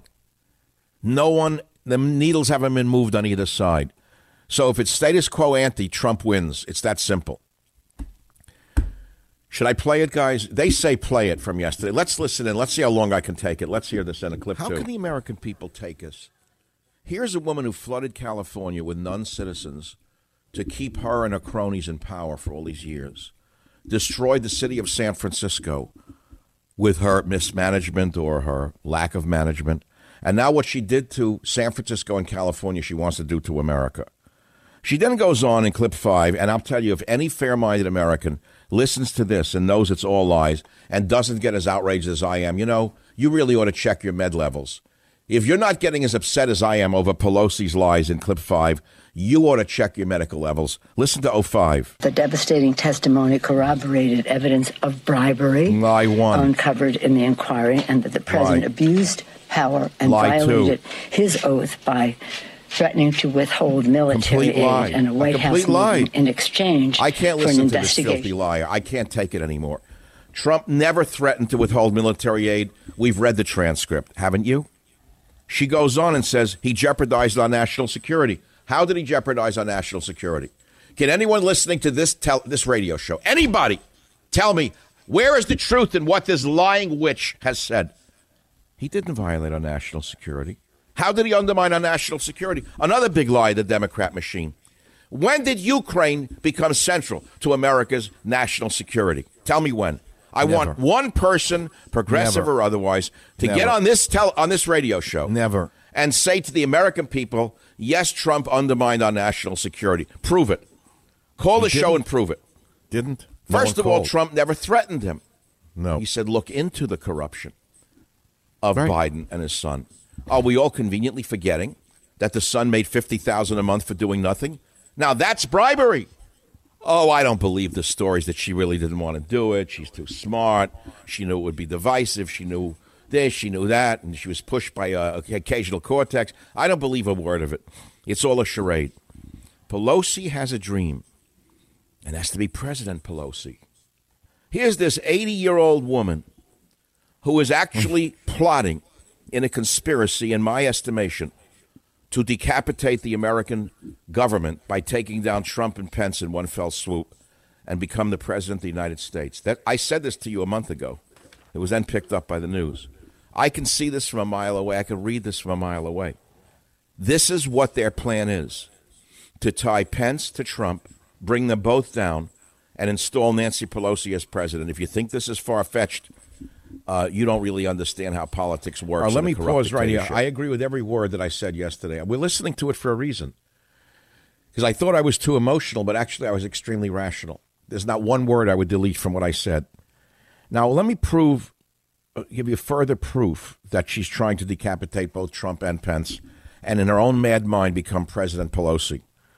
The needles haven't been moved on either side. So if it's status quo ante, Trump wins. It's that simple. Should I play it, guys? They say play it from yesterday. Let's listen in. Let's see how long I can take it. Let's hear this in a clip, too. How can the American people take us? Here's a woman who flooded California with non-citizens to keep her and her cronies in power for all these years. Destroyed the city of San Francisco with her mismanagement or her lack of management. And now what she did to San Francisco and California, she wants to do to America. She then goes on in clip 5, and I'll tell you, if any fair-minded American listens to this and knows it's all lies and doesn't get as outraged as I am, you really ought to check your med levels. If you're not getting as upset as I am over Pelosi's lies in clip 5, you ought to check your medical levels. Listen to 05. The devastating testimony corroborated evidence of bribery uncovered in the inquiry, and that the president abused power and violated his oath by threatening to withhold military aid and a White House meeting in exchange for an investigation. I can't listen to this filthy liar. I can't take it anymore. Trump never threatened to withhold military aid. We've read the transcript, haven't you? She goes on and says he jeopardized our national security. How did he jeopardize our national security? Can anyone listening to this radio show, anybody, tell me, where is the truth in what this lying witch has said? He didn't violate our national security. How did he undermine our national security? Another big lie of the Democrat machine. When did Ukraine become central to America's national security? Tell me when. I want one person, progressive or otherwise, to get on this radio show. Never. And say to the American people, yes, Trump undermined our national security. Prove it. Call the show and prove it. Didn't? First of all, Trump never threatened him. No. He said, look into the corruption of Biden and his son. Are we all conveniently forgetting that the son made $50,000 a month for doing nothing? Now, that's bribery. Oh, I don't believe the stories that she really didn't want to do it. She's too smart. She knew it would be divisive. She knew this, she knew that, and she was pushed by occasional cortex. I don't believe a word of it. It's all a charade. Pelosi has a dream, and has to be President Pelosi. Here's this 80-year-old woman who is actually plotting in a conspiracy, in my estimation, to decapitate the American government by taking down Trump and Pence in one fell swoop and become the President of the United States. I said this to you a month ago. It was then picked up by the news. I can see this from a mile away. I can read this from a mile away. This is what their plan is, to tie Pence to Trump, bring them both down, and install Nancy Pelosi as president. If you think this is far-fetched, you don't really understand how politics works. Let me pause right here. I agree with every word that I said yesterday. We're listening to it for a reason. Because I thought I was too emotional, but actually I was extremely rational. There's not one word I would delete from what I said. Now, let me give you further proof that she's trying to decapitate both Trump and Pence and in her own mad mind become President Pelosi.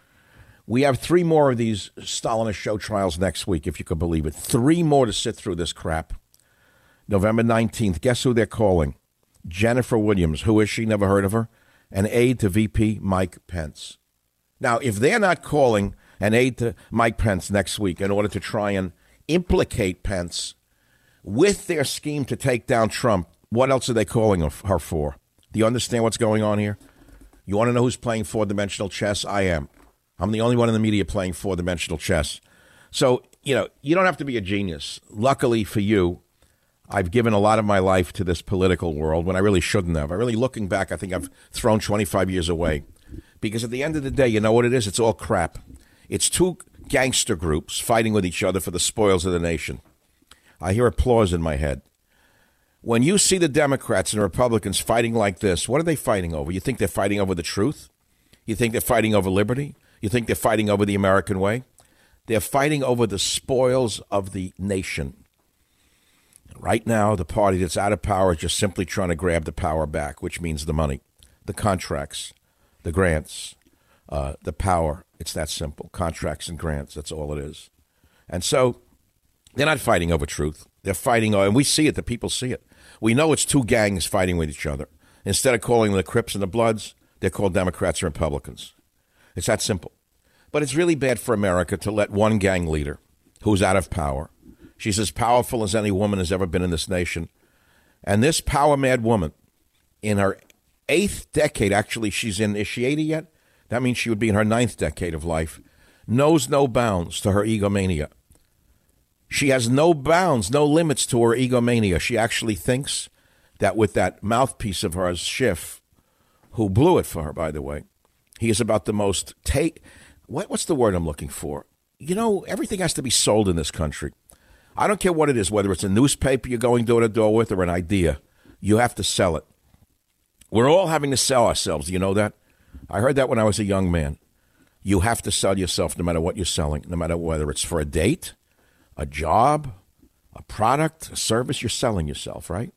We have 3 more of these Stalinist show trials next week, if you could believe it. 3 more to sit through this crap. November 19th, guess who they're calling? Jennifer Williams. Who is she? Never heard of her. An aide to VP Mike Pence. Now, if they're not calling an aide to Mike Pence next week in order to try and implicate Pence with their scheme to take down Trump, what else are they calling her for? Do you understand what's going on here? You want to know who's playing 4-dimensional chess? I am. I'm the only one in the media playing 4-dimensional chess. So, you don't have to be a genius. Luckily for you, I've given a lot of my life to this political world when I really shouldn't have. Looking back, I think I've thrown 25 years away. Because at the end of the day, you know what it is? It's all crap. It's 2 gangster groups fighting with each other for the spoils of the nation. I hear applause in my head. When you see the Democrats and Republicans fighting like this, what are they fighting over? You think they're fighting over the truth? You think they're fighting over liberty? You think they're fighting over the American way? They're fighting over the spoils of the nation. Right now, the party that's out of power is just simply trying to grab the power back, which means the money, the contracts, the grants, the power. It's that simple. Contracts and grants, that's all it is. And so they're not fighting over truth. They're fighting, and we see it, the people see it. We know it's two gangs fighting with each other. Instead of calling them the Crips and the Bloods, they're called Democrats and Republicans. It's that simple. But it's really bad for America to let one gang leader who's out of power, she's as powerful as any woman has ever been in this nation, and this power-mad woman, in her 8th decade, actually, is she 80 yet? That means she would be in her 9th decade of life, knows no bounds to her egomania. She has no bounds, no limits to her egomania. She actually thinks that with that mouthpiece of hers, Schiff, who blew it for her, by the way, he is about the most what's the word I'm looking for? You know, everything has to be sold in this country. I don't care what it is, whether it's a newspaper you're going door to door with or an idea. You have to sell it. We're all having to sell ourselves. Do you know that? I heard that when I was a young man. You have to sell yourself no matter what you're selling, no matter whether it's for a date, a job, a product, a service. You're selling yourself, right?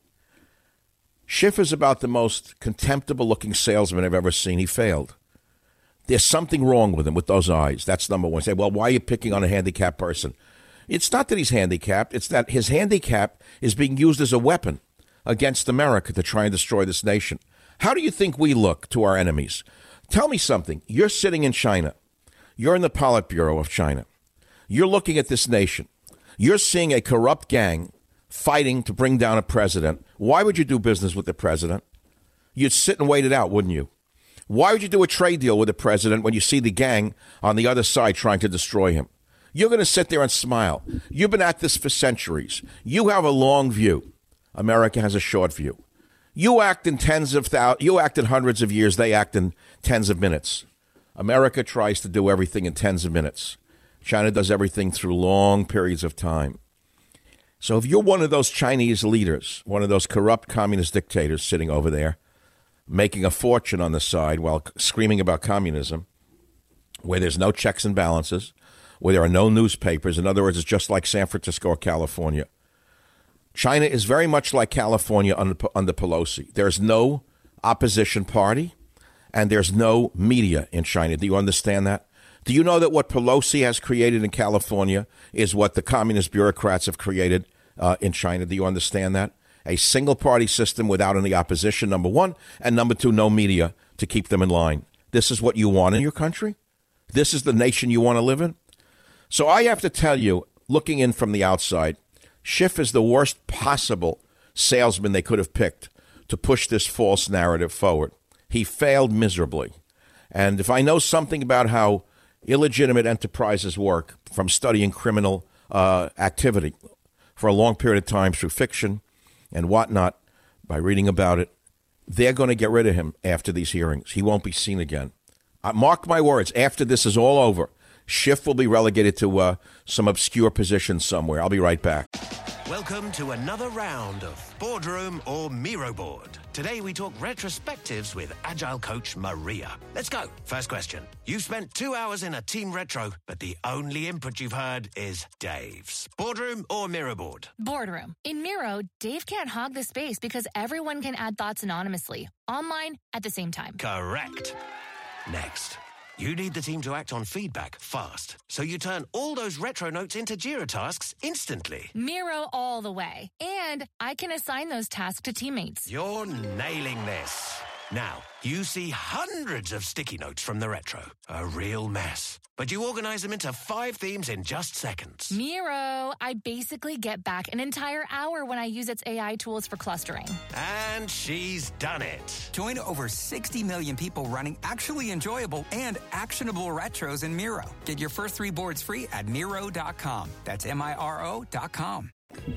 Schiff is about the most contemptible-looking salesman I've ever seen. He failed. There's something wrong with him, with those eyes. That's number one. Say, well, why are you picking on a handicapped person? It's not that he's handicapped. It's that his handicap is being used as a weapon against America to try and destroy this nation. How do you think we look to our enemies? Tell me something. You're sitting in China. You're in the Politburo of China. You're looking at this nation. You're seeing a corrupt gang fighting to bring down a president. Why would you do business with the president? You'd sit and wait it out, wouldn't you? Why would you do a trade deal with the president when you see the gang on the other side trying to destroy him? You're going to sit there and smile. You've been at this for centuries. You have a long view. America has a short view. You act in hundreds of years. They act in tens of minutes. America tries to do everything in tens of minutes. China does everything through long periods of time. So if you're one of those Chinese leaders, one of those corrupt communist dictators sitting over there, making a fortune on the side while screaming about communism, where there's no checks and balances, where there are no newspapers, in other words, it's just like San Francisco or California. China is very much like California under Pelosi. There's no opposition party, and there's no media in China. Do you understand that? Do you know that what Pelosi has created in California is what the communist bureaucrats have created in China? Do you understand that? A single-party system without any opposition, number one, and number two, no media to keep them in line. This is what you want in your country? This is the nation you want to live in? So I have to tell you, looking in from the outside, Schiff is the worst possible salesman they could have picked to push this false narrative forward. He failed miserably. And if I know something about how illegitimate enterprises work from studying criminal activity for a long period of time through fiction and whatnot, by reading about it, they're going to get rid of him after these hearings. He won't be seen again. Mark my words, after this is all over, Schiff will be relegated to some obscure position somewhere. I'll be right back. Welcome to another round of Boardroom or Miro Board. Today we talk retrospectives with Agile coach Maria. Let's go. First question. You've spent 2 hours in a team retro, but the only input you've heard is Dave's. Boardroom or Miro Board? Boardroom. In Miro, Dave can't hog the space because everyone can add thoughts anonymously, online, at the same time. Correct. Next. You need the team to act on feedback fast, so you turn all those retro notes into Jira tasks instantly. Miro all the way. And I can assign those tasks to teammates. You're nailing this. Now, you see hundreds of sticky notes from the retro. A real mess. But you organize them into 5 themes in just seconds. Miro, I basically get back an entire hour when I use its AI tools for clustering. And she's done it. Join over 60 million people running actually enjoyable and actionable retros in Miro. Get your first 3 boards free at Miro.com. That's Miro.com.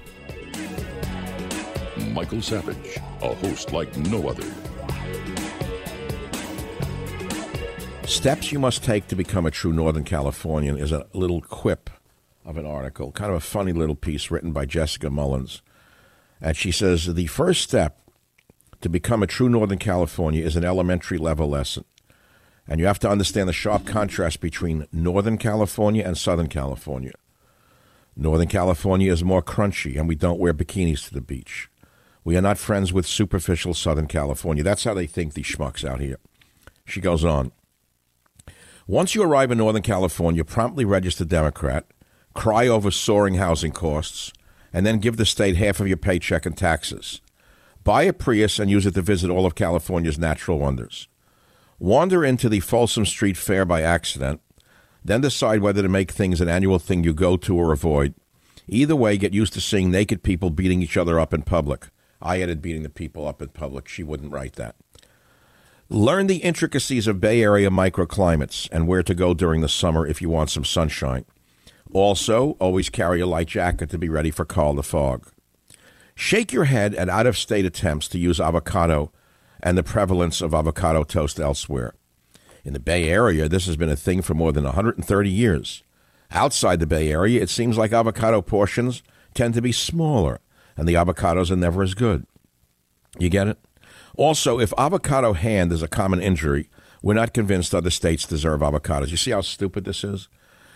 Michael Savage, a host like no other. Steps you must take to become a true Northern Californian is a little quip of an article, kind of a funny little piece written by Jessica Mullins. And she says, the first step to become a true Northern California is an elementary level lesson. And you have to understand the sharp contrast between Northern California and Southern California. Northern California is more crunchy, and we don't wear bikinis to the beach. We are not friends with superficial Southern California. That's how they think, these schmucks out here. She goes on. Once you arrive in Northern California, promptly register Democrat, cry over soaring housing costs, and then give the state half of your paycheck in taxes. Buy a Prius and use it to visit all of California's natural wonders. Wander into the Folsom Street Fair by accident, then decide whether to make things an annual thing you go to or avoid. Either way, get used to seeing naked people beating each other up in public. I added beating the people up in public. She wouldn't write that. Learn the intricacies of Bay Area microclimates and where to go during the summer if you want some sunshine. Also, always carry a light jacket to be ready for Carl the Fog. Shake your head at out-of-state attempts to use avocado and the prevalence of avocado toast elsewhere. In the Bay Area, this has been a thing for more than 130 years. Outside the Bay Area, it seems like avocado portions tend to be smaller, and the avocados are never as good. You get it? Also, if avocado hand is a common injury, we're not convinced other states deserve avocados. You see how stupid this is?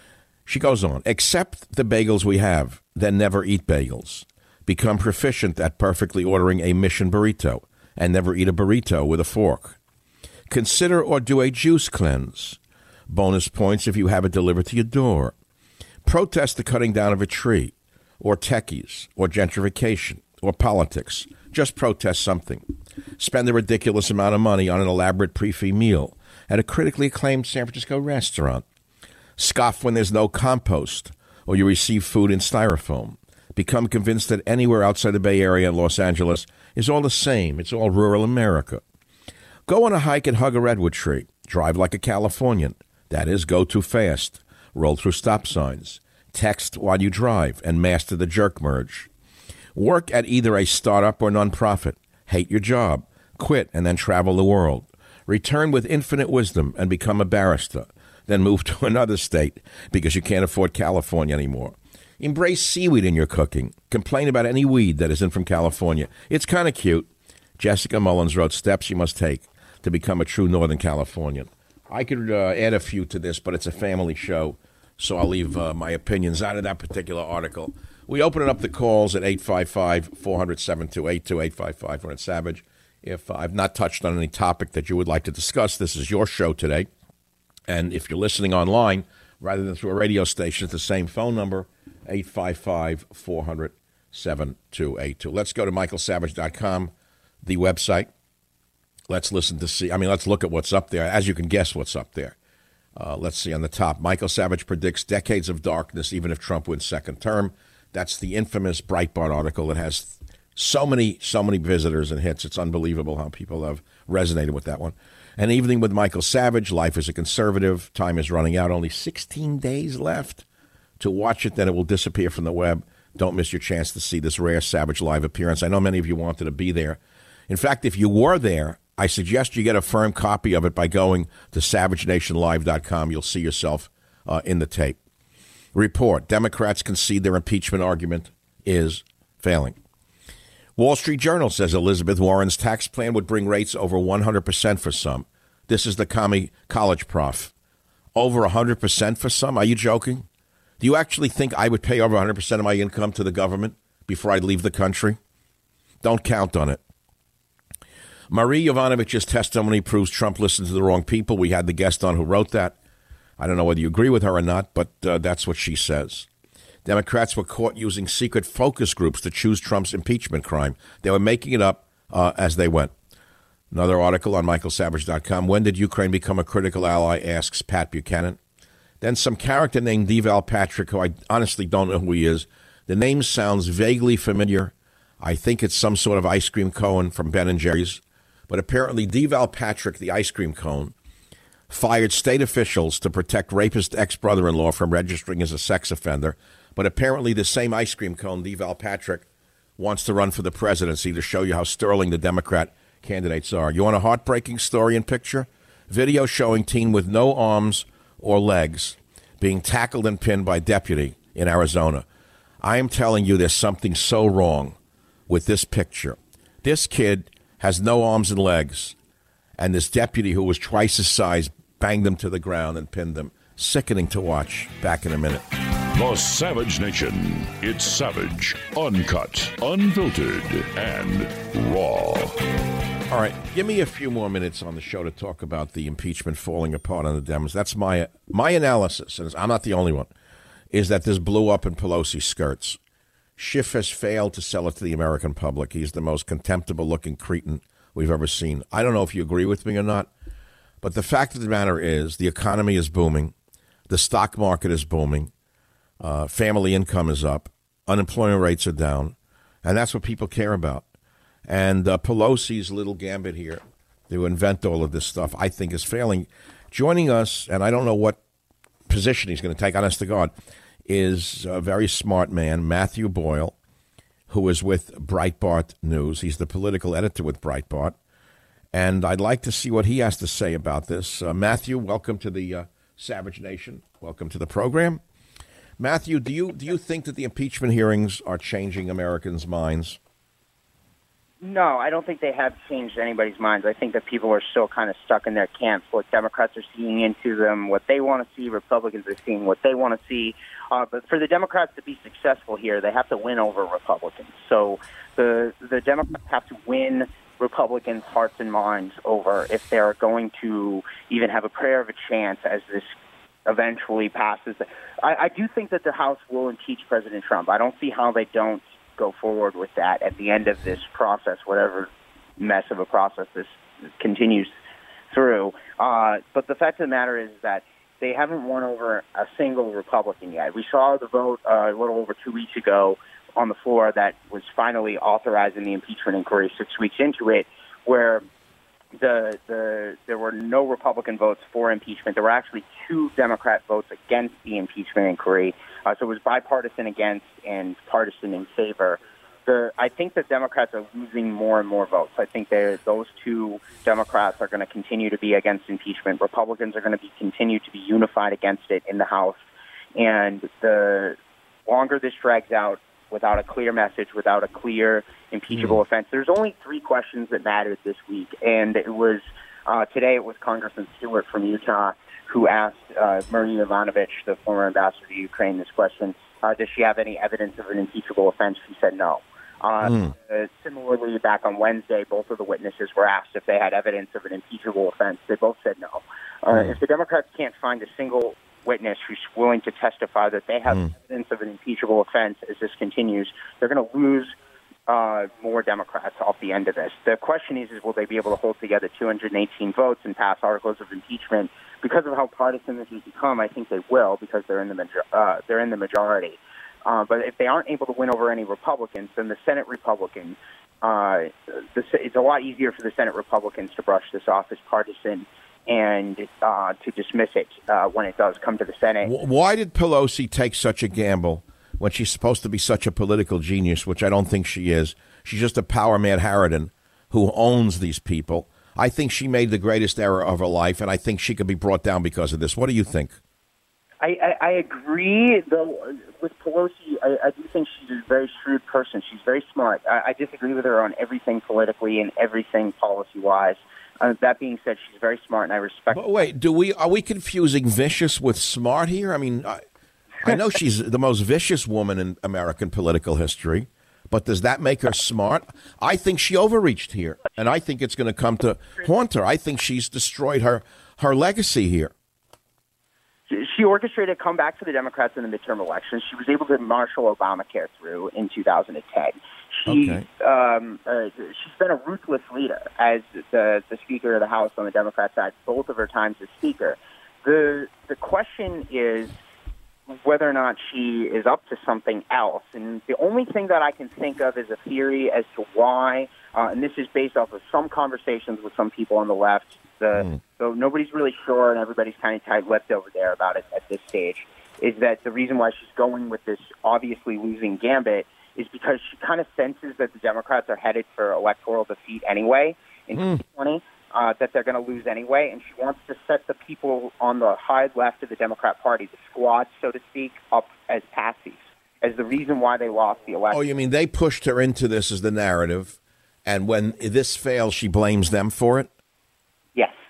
She goes on. Accept the bagels we have, then never eat bagels. Become proficient at perfectly ordering a Mission burrito, and never eat a burrito with a fork. Consider or do a juice cleanse. Bonus points if you have it delivered to your door. Protest the cutting down of a tree, or techies, or gentrification, or politics. Just protest something. Spend a ridiculous amount of money on an elaborate pre-fee meal at a critically acclaimed San Francisco restaurant. Scoff when there's no compost, or you receive food in styrofoam. Become convinced that anywhere outside the Bay Area and Los Angeles is all the same. It's all rural America. Go on a hike and hug a redwood tree. Drive like a Californian. That is, go too fast. Roll through stop signs. Text while you drive and master the jerk merge. Work at either a startup or nonprofit. Hate your job. Quit and then travel the world. Return with infinite wisdom and become a barrister. Then move to another state because you can't afford California anymore. Embrace seaweed in your cooking. Complain about any weed that isn't from California. It's kind of cute. Jessica Mullins wrote steps you must take to become a true Northern Californian. I could add a few to this, but it's a family show, so I'll leave my opinions out of that particular article. We open it up the calls at 855-400-7282, 855-400-SAVAGE. If I've not touched on any topic that you would like to discuss, this is your show today. And if you're listening online, rather than through a radio station, it's the same phone number, 855-400-7282. Let's go to michaelsavage.com, the website. Let's look at what's up there. As you can guess what's up there. Let's see on the top. Michael Savage predicts decades of darkness even if Trump wins second term. That's the infamous Breitbart article that has so many visitors and hits. It's unbelievable how people have resonated with that one. An Evening with Michael Savage, Life as a Conservative. Time is running out. Only 16 days left to watch it. Then it will disappear from the web. Don't miss your chance to see this rare Savage live appearance. I know many of you wanted to be there. In fact, if you were there, I suggest you get a firm copy of it by going to SavageNationLive.com. You'll see yourself in the tape. Report, Democrats concede their impeachment argument is failing. Wall Street Journal says Elizabeth Warren's tax plan would bring rates over 100% for some. This is the commie college prof. Over 100% for some? Are you joking? Do you actually think I would pay over 100% of my income to the government before I'd leave the country? Don't count on it. Marie Yovanovitch's testimony proves Trump listened to the wrong people. We had the guest on who wrote that. I don't know whether you agree with her or not, but that's what she says. Democrats were caught using secret focus groups to choose Trump's impeachment crime. They were making it up as they went. Another article on michaelsavage.com. When did Ukraine become a critical ally, asks Pat Buchanan. Then some character named Deval Patrick, who I honestly don't know who he is. The name sounds vaguely familiar. I think it's some sort of ice cream cone from Ben & Jerry's. But apparently Deval Patrick, the ice cream cone, fired state officials to protect rapist ex-brother-in-law from registering as a sex offender. But apparently the same ice cream cone, Deval Patrick, wants to run for the presidency to show you how sterling the Democrat candidates are. You want a heartbreaking story and picture? Video showing teen with no arms or legs being tackled and pinned by deputy in Arizona. I am telling you there's something so wrong with this picture. This kid has no arms and legs, and this deputy who was twice his size banged them to the ground and pinned them. Sickening to watch. Back in a minute. The Savage Nation. It's savage, uncut, unfiltered, and raw. All right, give me a few more minutes on the show to talk about the impeachment falling apart on the Dems. That's my analysis, and I'm not the only one, is that this blew up in Pelosi's skirts. Schiff has failed to sell it to the American public. He's the most contemptible-looking cretin we've ever seen. I don't know if you agree with me or not, but the fact of the matter is the economy is booming. The stock market is booming. Family income is up. Unemployment rates are down. And that's what people care about. And Pelosi's little gambit here to invent all of this stuff, I think, is failing. Joining us, and I don't know what position he's going to take, honest to God, is a very smart man, Matthew Boyle, who is with Breitbart News. He's the political editor with Breitbart. And I'd like to see what he has to say about this. Matthew, welcome to the Savage Nation. Welcome to the program. Matthew, do you think that the impeachment hearings are changing Americans' minds? No, I don't think they have changed anybody's minds. I think that people are still kind of stuck in their camps. What Democrats are seeing into them, what they want to see, Republicans are seeing what they want to see. But for the Democrats to be successful here, they have to win over Republicans. So the Democrats have to win Republicans' hearts and minds over if they're going to even have a prayer of a chance as this eventually passes. I do think that the House will impeach President Trump. I don't see how they don't go forward with that at the end of this process, whatever mess of a process this continues through. But the fact of the matter is that they haven't won over a single Republican yet. We saw the vote a little over 2 weeks ago on the floor that was finally authorizing the impeachment inquiry 6 weeks into it, where there were no Republican votes for impeachment. There were actually 2 Democrat votes against the impeachment inquiry. So it was bipartisan against and partisan in favor. I think that Democrats are losing more and more votes. I think those 2 Democrats are going to continue to be against impeachment. Republicans are going to continue to be unified against it in the House. And the longer this drags out, without a clear message, without a clear impeachable offense. There's only 3 questions that mattered this week, and it was today it was Congressman Stewart from Utah who asked Marie Yovanovitch, the former ambassador to Ukraine, this question: does she have any evidence of an impeachable offense? She said no. Similarly, back on Wednesday, both of the witnesses were asked if they had evidence of an impeachable offense. They both said no. If the Democrats can't find a single witness who's willing to testify that they have evidence of an impeachable offense as this continues, they're going to lose more Democrats off the end of this. The question is will they be able to hold together 218 votes and pass articles of impeachment? Because of how partisan this has become, I think they will, because they're in the majority. But if they aren't able to win over any Republicans, then the Senate Republicans, it's a lot easier for the Senate Republicans to brush this off as partisan and to dismiss it when it does come to the Senate. Why did Pelosi take such a gamble when she's supposed to be such a political genius, which I don't think she is? She's just a power mad harridan who owns these people. I think she made the greatest error of her life, and I think she could be brought down because of this. What do you think? I agree, though, with Pelosi. I do think she's a very shrewd person. She's very smart. I disagree with her on everything politically and everything policy-wise. That being said, she's very smart, and I respect. But wait, are we confusing vicious with smart here? I mean, I know she's the most vicious woman in American political history, but does that make her smart? I think she overreached here, and I think it's going to come to haunt her. I think she's destroyed her legacy here. She orchestrated a comeback for the Democrats in the midterm elections. She was able to marshal Obamacare through in 2010. She's been a ruthless leader as the Speaker of the House on the Democrat side, both of her times as Speaker. The question is whether or not she is up to something else. And the only thing that I can think of is a theory as to why, and this is based off of some conversations with some people on the left, so nobody's really sure and everybody's kind of tight-lipped over there about it at this stage, is that the reason why she's going with this obviously losing gambit is because she kind of senses that the Democrats are headed for electoral defeat anyway in 2020, that they're going to lose anyway, and she wants to set the people on the high left of the Democrat Party, the squad, so to speak, up as patsies, as the reason why they lost the election. Oh, you mean they pushed her into this as the narrative, and when this fails, she blames them for it? Yes.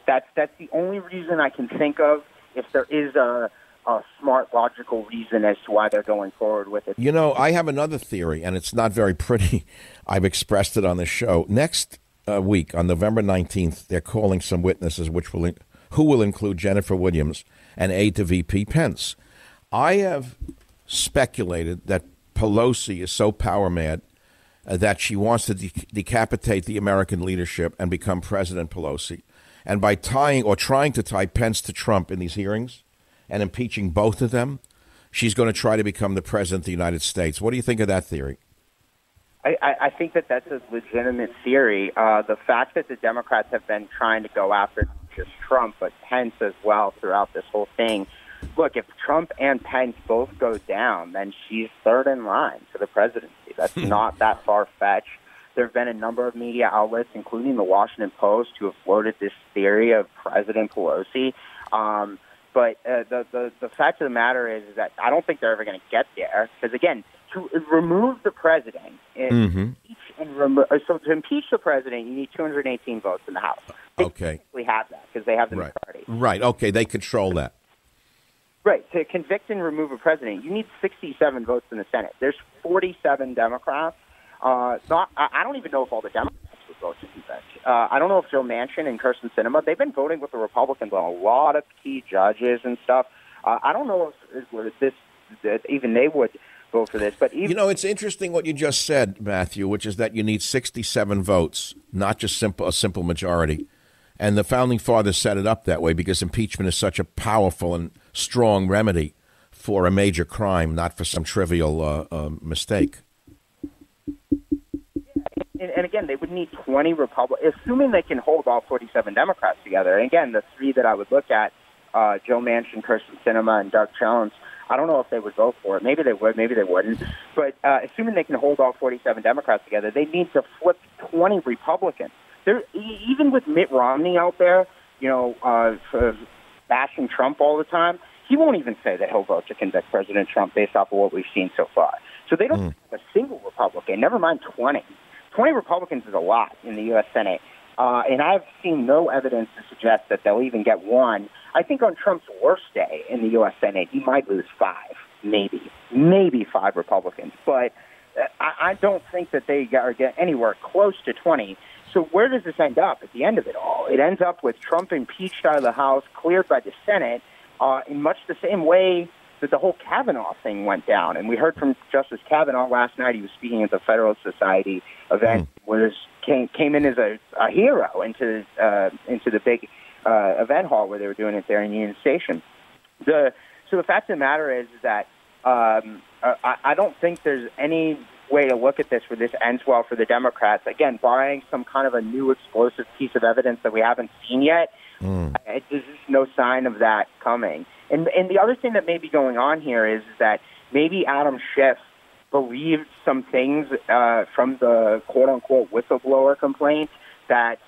That's the only reason I can think of, if there is a smart, logical reason as to why they're going forward with it. You know, I have another theory, and it's not very pretty. I've expressed it on the show. Next week, on November 19th, they're calling some witnesses, who will include Jennifer Williams, an aide to VP Pence. I have speculated that Pelosi is so power mad that she wants to decapitate the American leadership and become President Pelosi. And by trying to tie Pence to Trump in these hearings and impeaching both of them, she's going to try to become the President of the United States. What do you think of that theory? I think that that's a legitimate theory. The fact that the Democrats have been trying to go after not just Trump, but Pence as well throughout this whole thing. Look, if Trump and Pence both go down, then she's third in line for the presidency. That's not that far-fetched. There have been a number of media outlets, including the Washington Post, who have floated this theory of President Pelosi. But the fact of the matter is that I don't think they're ever going to get there. Because, again, to remove the president, so to impeach the president, you need 218 votes in the House. Okay. They have that because they have the majority. Right. Okay. They control that. Right. To convict and remove a president, you need 67 votes in the Senate. There's 47 Democrats. I don't even know if all the Democrats would vote to convict. I don't know if Joe Manchin and Kyrsten Sinema, they've been voting with the Republicans on a lot of key judges and stuff. I don't know if even they would vote for this. But it's interesting what you just said, Matthew, which is that you need 67 votes, not just a simple majority. And the Founding Fathers set it up that way because impeachment is such a powerful and strong remedy for a major crime, not for some trivial mistake. And again, they would need 20 Republicans, assuming they can hold all 47 Democrats together. And again, the three that I would look at, Joe Manchin, Kyrsten Sinema, and Doug Jones, I don't know if they would vote for it. Maybe they would, maybe they wouldn't. But assuming they can hold all 47 Democrats together, they need to flip 20 Republicans. Even with Mitt Romney out there, bashing Trump all the time, he won't even say that he'll vote to convict President Trump based off of what we've seen so far. So they don't have a single Republican, never mind 20. 20 Republicans is a lot in the U.S. Senate, and I've seen no evidence to suggest that they'll even get one. I think on Trump's worst day in the U.S. Senate, he might lose 5, maybe 5 Republicans. But I don't think that they are get anywhere close to 20. So where does this end up at the end of it all? It ends up with Trump impeached out of the House, cleared by the Senate, in much the same way that the whole Kavanaugh thing went down. And we heard from Justice Kavanaugh last night. He was speaking at the Federalist Society event, came in as a hero into the big event hall where they were doing it there in Union Station. So the fact of the matter is that I don't think there's any way to look at this where this ends well for the Democrats. Again, barring some kind of a new explosive piece of evidence that we haven't seen yet, there's just no sign of that coming. And the other thing that may be going on here is that maybe Adam Schiff believed some things from the quote-unquote whistleblower complaint that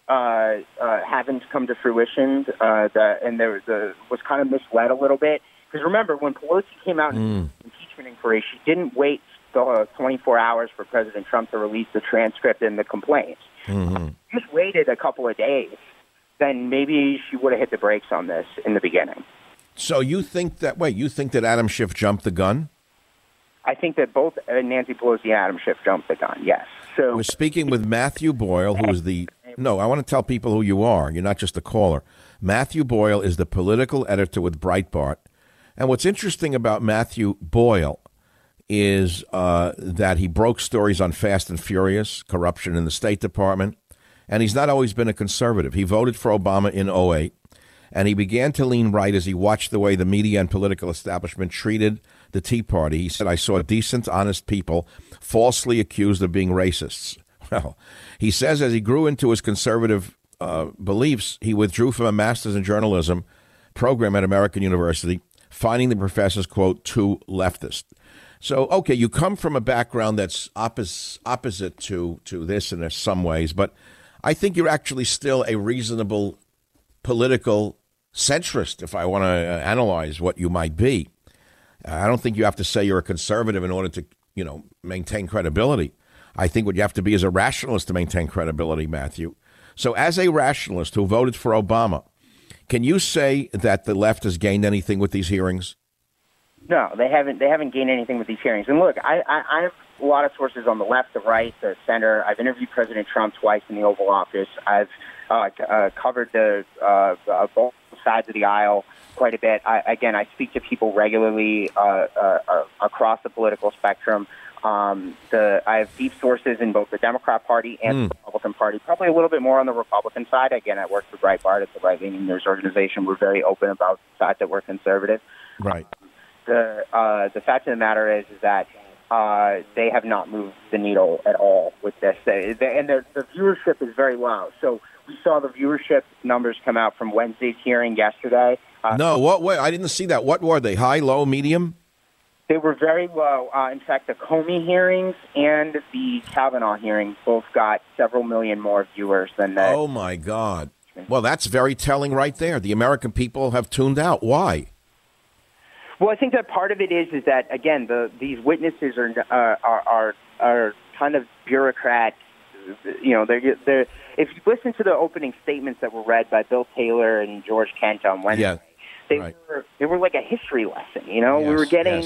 haven't come to fruition, and was kind of misled a little bit. Because remember, when Pelosi came out in the impeachment inquiry, she didn't wait 24 hours for President Trump to release the transcript and the complaint. Just waited a couple of days, then maybe she would have hit the brakes on this in the beginning. So you think that Adam Schiff jumped the gun? I think that both Nancy Pelosi and Adam Schiff jumped the gun, yes. So we're speaking with Matthew Boyle, who is I want to tell people who you are. You're not just a caller. Matthew Boyle is the political editor with Breitbart. And what's interesting about Matthew Boyle is that he broke stories on Fast and Furious, corruption in the State Department, and he's not always been a conservative. He voted for Obama in 2008, and he began to lean right as he watched the way the media and political establishment treated the Tea Party. He said, "I saw decent, honest people falsely accused of being racists." Well, he says as he grew into his conservative beliefs, he withdrew from a master's in journalism program at American University, finding the professors, quote, too leftist. So, okay, you come from a background that's opposite to this in some ways, but I think you're actually still a reasonable political centrist, if I want to analyze what you might be. I don't think you have to say you're a conservative in order to, maintain credibility. I think what you have to be is a rationalist to maintain credibility, Matthew. So as a rationalist who voted for Obama, can you say that the left has gained anything with these hearings? No, they haven't gained anything with these hearings. And look, I have a lot of sources on the left, the right, the center. I've interviewed President Trump twice in the Oval Office. I've covered the both sides of the aisle quite a bit. I speak to people regularly across the political spectrum. I have deep sources in both the Democrat Party and the Republican Party, probably a little bit more on the Republican side. Again, I work for Breitbart. It's a right-leaning news organization. We're very open about the fact that we're conservative. Right. The fact of the matter is that they have not moved the needle at all with this. And the viewership is very low. So we saw the viewership numbers come out from Wednesday's hearing yesterday. Wait, I didn't see that. What were they? High, low, medium? They were very low. In fact, the Comey hearings and the Kavanaugh hearings both got several million more viewers than that. Oh, my God. Well, that's very telling right there. The American people have tuned out. Why? Well, I think that part of it is that, again, these witnesses are kind of bureaucrats. You know, they're if you listen to the opening statements that were read by Bill Taylor and George Kent on Wednesday, they were like a history lesson. You know, we were getting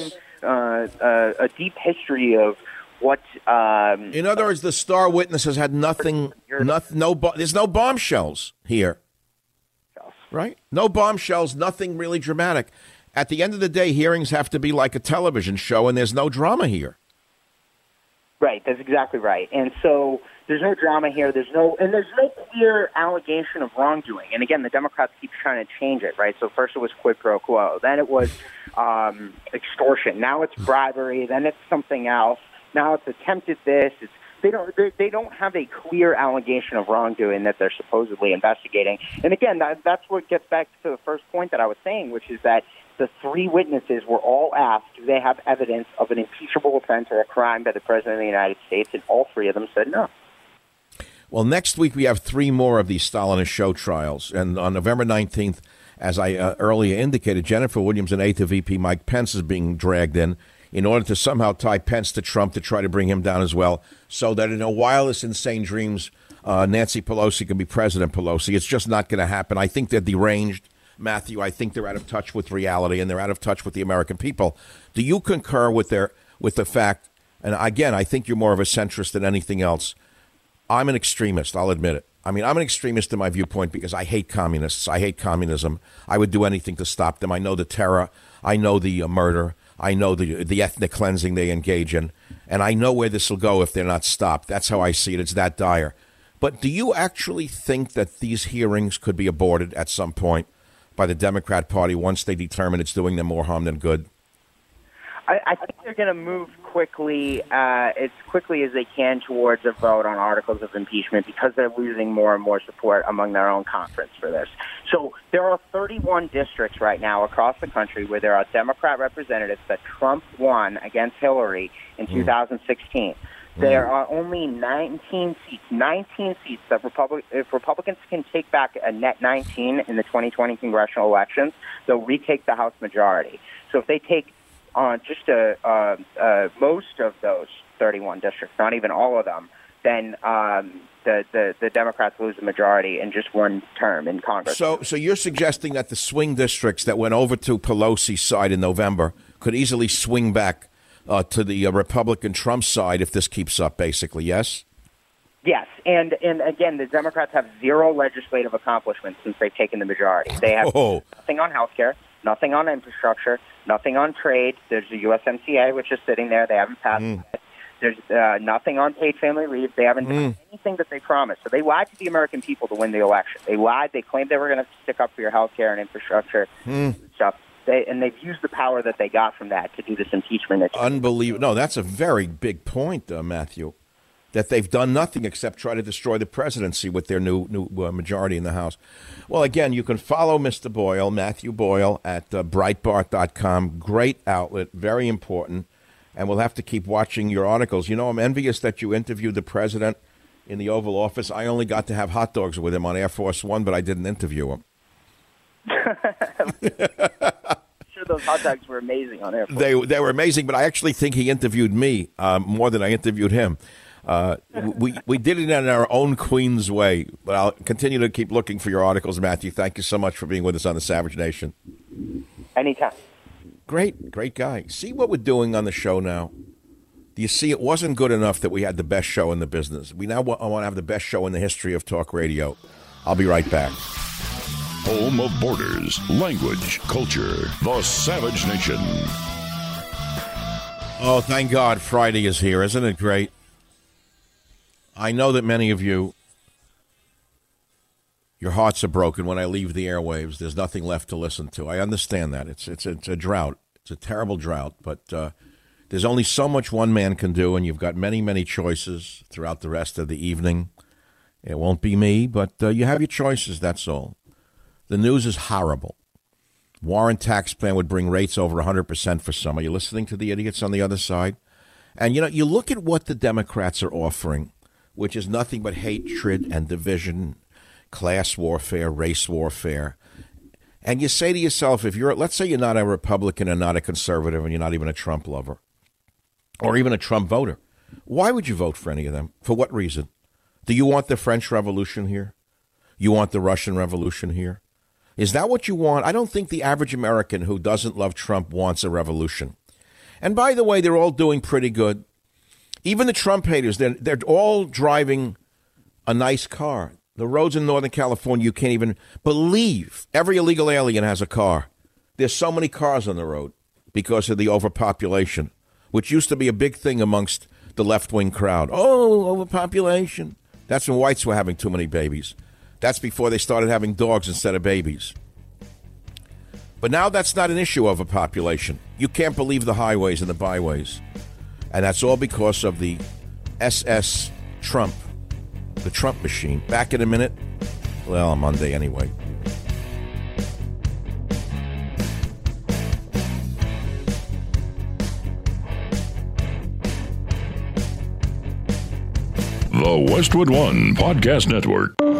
a deep history of what. In other words, the star witnesses had nothing. There's no bombshells here, right? No bombshells. Nothing really dramatic. At the end of the day, hearings have to be like a television show, and there's no drama here. Right, that's exactly right. And so there's no drama here. There's no clear allegation of wrongdoing. And again, the Democrats keep trying to change it, right? So first it was quid pro quo, then it was extortion, now it's bribery, then it's something else. Now it's attempted this. They don't have a clear allegation of wrongdoing that they're supposedly investigating. And again, that's what gets back to the first point that I was saying, which is that the three witnesses were all asked, do they have evidence of an impeachable offense or a crime by the President of the United States? And all three of them said no. Well, next week we have three more of these Stalinist show trials. And on November 19th, as I earlier indicated, Jennifer Williams and aide to VP Mike Pence is being dragged in order to somehow tie Pence to Trump to try to bring him down as well, so that in her wildest insane dreams, Nancy Pelosi can be President Pelosi. It's just not going to happen. I think they're deranged, Matthew. I think they're out of touch with reality, and they're out of touch with the American people. Do you concur with the fact, and again, I think you're more of a centrist than anything else. I'm an extremist, I'll admit it. I mean, I'm an extremist in my viewpoint because I hate communists. I hate communism. I would do anything to stop them. I know the terror. I know the murder. I know the ethnic cleansing they engage in. And I know where this will go if they're not stopped. That's how I see it. It's that dire. But do you actually think that these hearings could be aborted at some point by the Democrat Party once they determine it's doing them more harm than good? I think they're going to move quickly, as quickly as they can towards a vote on articles of impeachment because they're losing more and more support among their own conference for this. So there are 31 districts right now across the country where there are Democrat representatives that Trump won against Hillary in 2016. There are only 19 seats that if Republicans can take back a net 19 in the 2020 congressional elections, they'll retake the House majority. So if they take just most of those 31 districts, not even all of them, then the Democrats lose the majority in just one term in Congress. So you're suggesting that the swing districts that went over to Pelosi's side in November could easily swing back to the Republican Trump side if this keeps up, basically, yes? Yes, and again, the Democrats have zero legislative accomplishments since they've taken the majority. They have nothing on health care, nothing on infrastructure, nothing on trade. There's the USMCA, which is sitting there. They haven't passed it. There's nothing on paid family leave. They haven't done anything that they promised. So they lied to the American people to win the election. They lied. They claimed they were going to stick up for your health care and infrastructure stuff. They've used the power that they got from that to do this impeachment. Unbelievable. No, that's a very big point, Matthew, that they've done nothing except try to destroy the presidency with their new majority in the House. Well, again, you can follow Mr. Boyle, Matthew Boyle, at Breitbart.com. Great outlet, very important. And we'll have to keep watching your articles. You know, I'm envious that you interviewed the president in the Oval Office. I only got to have hot dogs with him on Air Force One, but I didn't interview him. Sure, those hot dogs were amazing on Air Force. They were amazing, but I actually think he interviewed me more than I interviewed him. We did it in our own Queens way, but I'll continue to keep looking for your articles, Matthew. Thank you so much for being with us on the Savage Nation. Anytime. Great guy. See what we're doing on the show now? Do you see it wasn't good enough that we had the best show in the business? We now want to have the best show in the history of talk radio. I'll be right back. Home of borders, language, culture, the Savage Nation. Oh, thank God Friday is here. Isn't it great? I know that many of you, your hearts are broken when I leave the airwaves. There's nothing left to listen to. I understand that. It's a drought. It's a terrible drought, but there's only so much one man can do, and you've got many, many choices throughout the rest of the evening. It won't be me, but you have your choices, that's all. The news is horrible. Warren tax plan would bring rates over 100% for some. Are you listening to the idiots on the other side? And, you look at what the Democrats are offering, which is nothing but hatred and division, class warfare, race warfare. And you say to yourself, let's say you're not a Republican and not a conservative and you're not even a Trump lover or even a Trump voter, why would you vote for any of them? For what reason? Do you want the French Revolution here? You want the Russian Revolution here? Is that what you want? I don't think the average American who doesn't love Trump wants a revolution. And by the way, they're all doing pretty good. Even the Trump haters, they're all driving a nice car. The roads in Northern California, you can't even believe. Every illegal alien has a car. There's so many cars on the road because of the overpopulation, which used to be a big thing amongst the left-wing crowd. Oh, overpopulation. That's when whites were having too many babies. That's before they started having dogs instead of babies. But now that's not an issue of a population. You can't believe the highways and the byways. And that's all because of the SS Trump, the Trump machine. Back in a minute. Well, on Monday anyway. The Westwood One Podcast Network.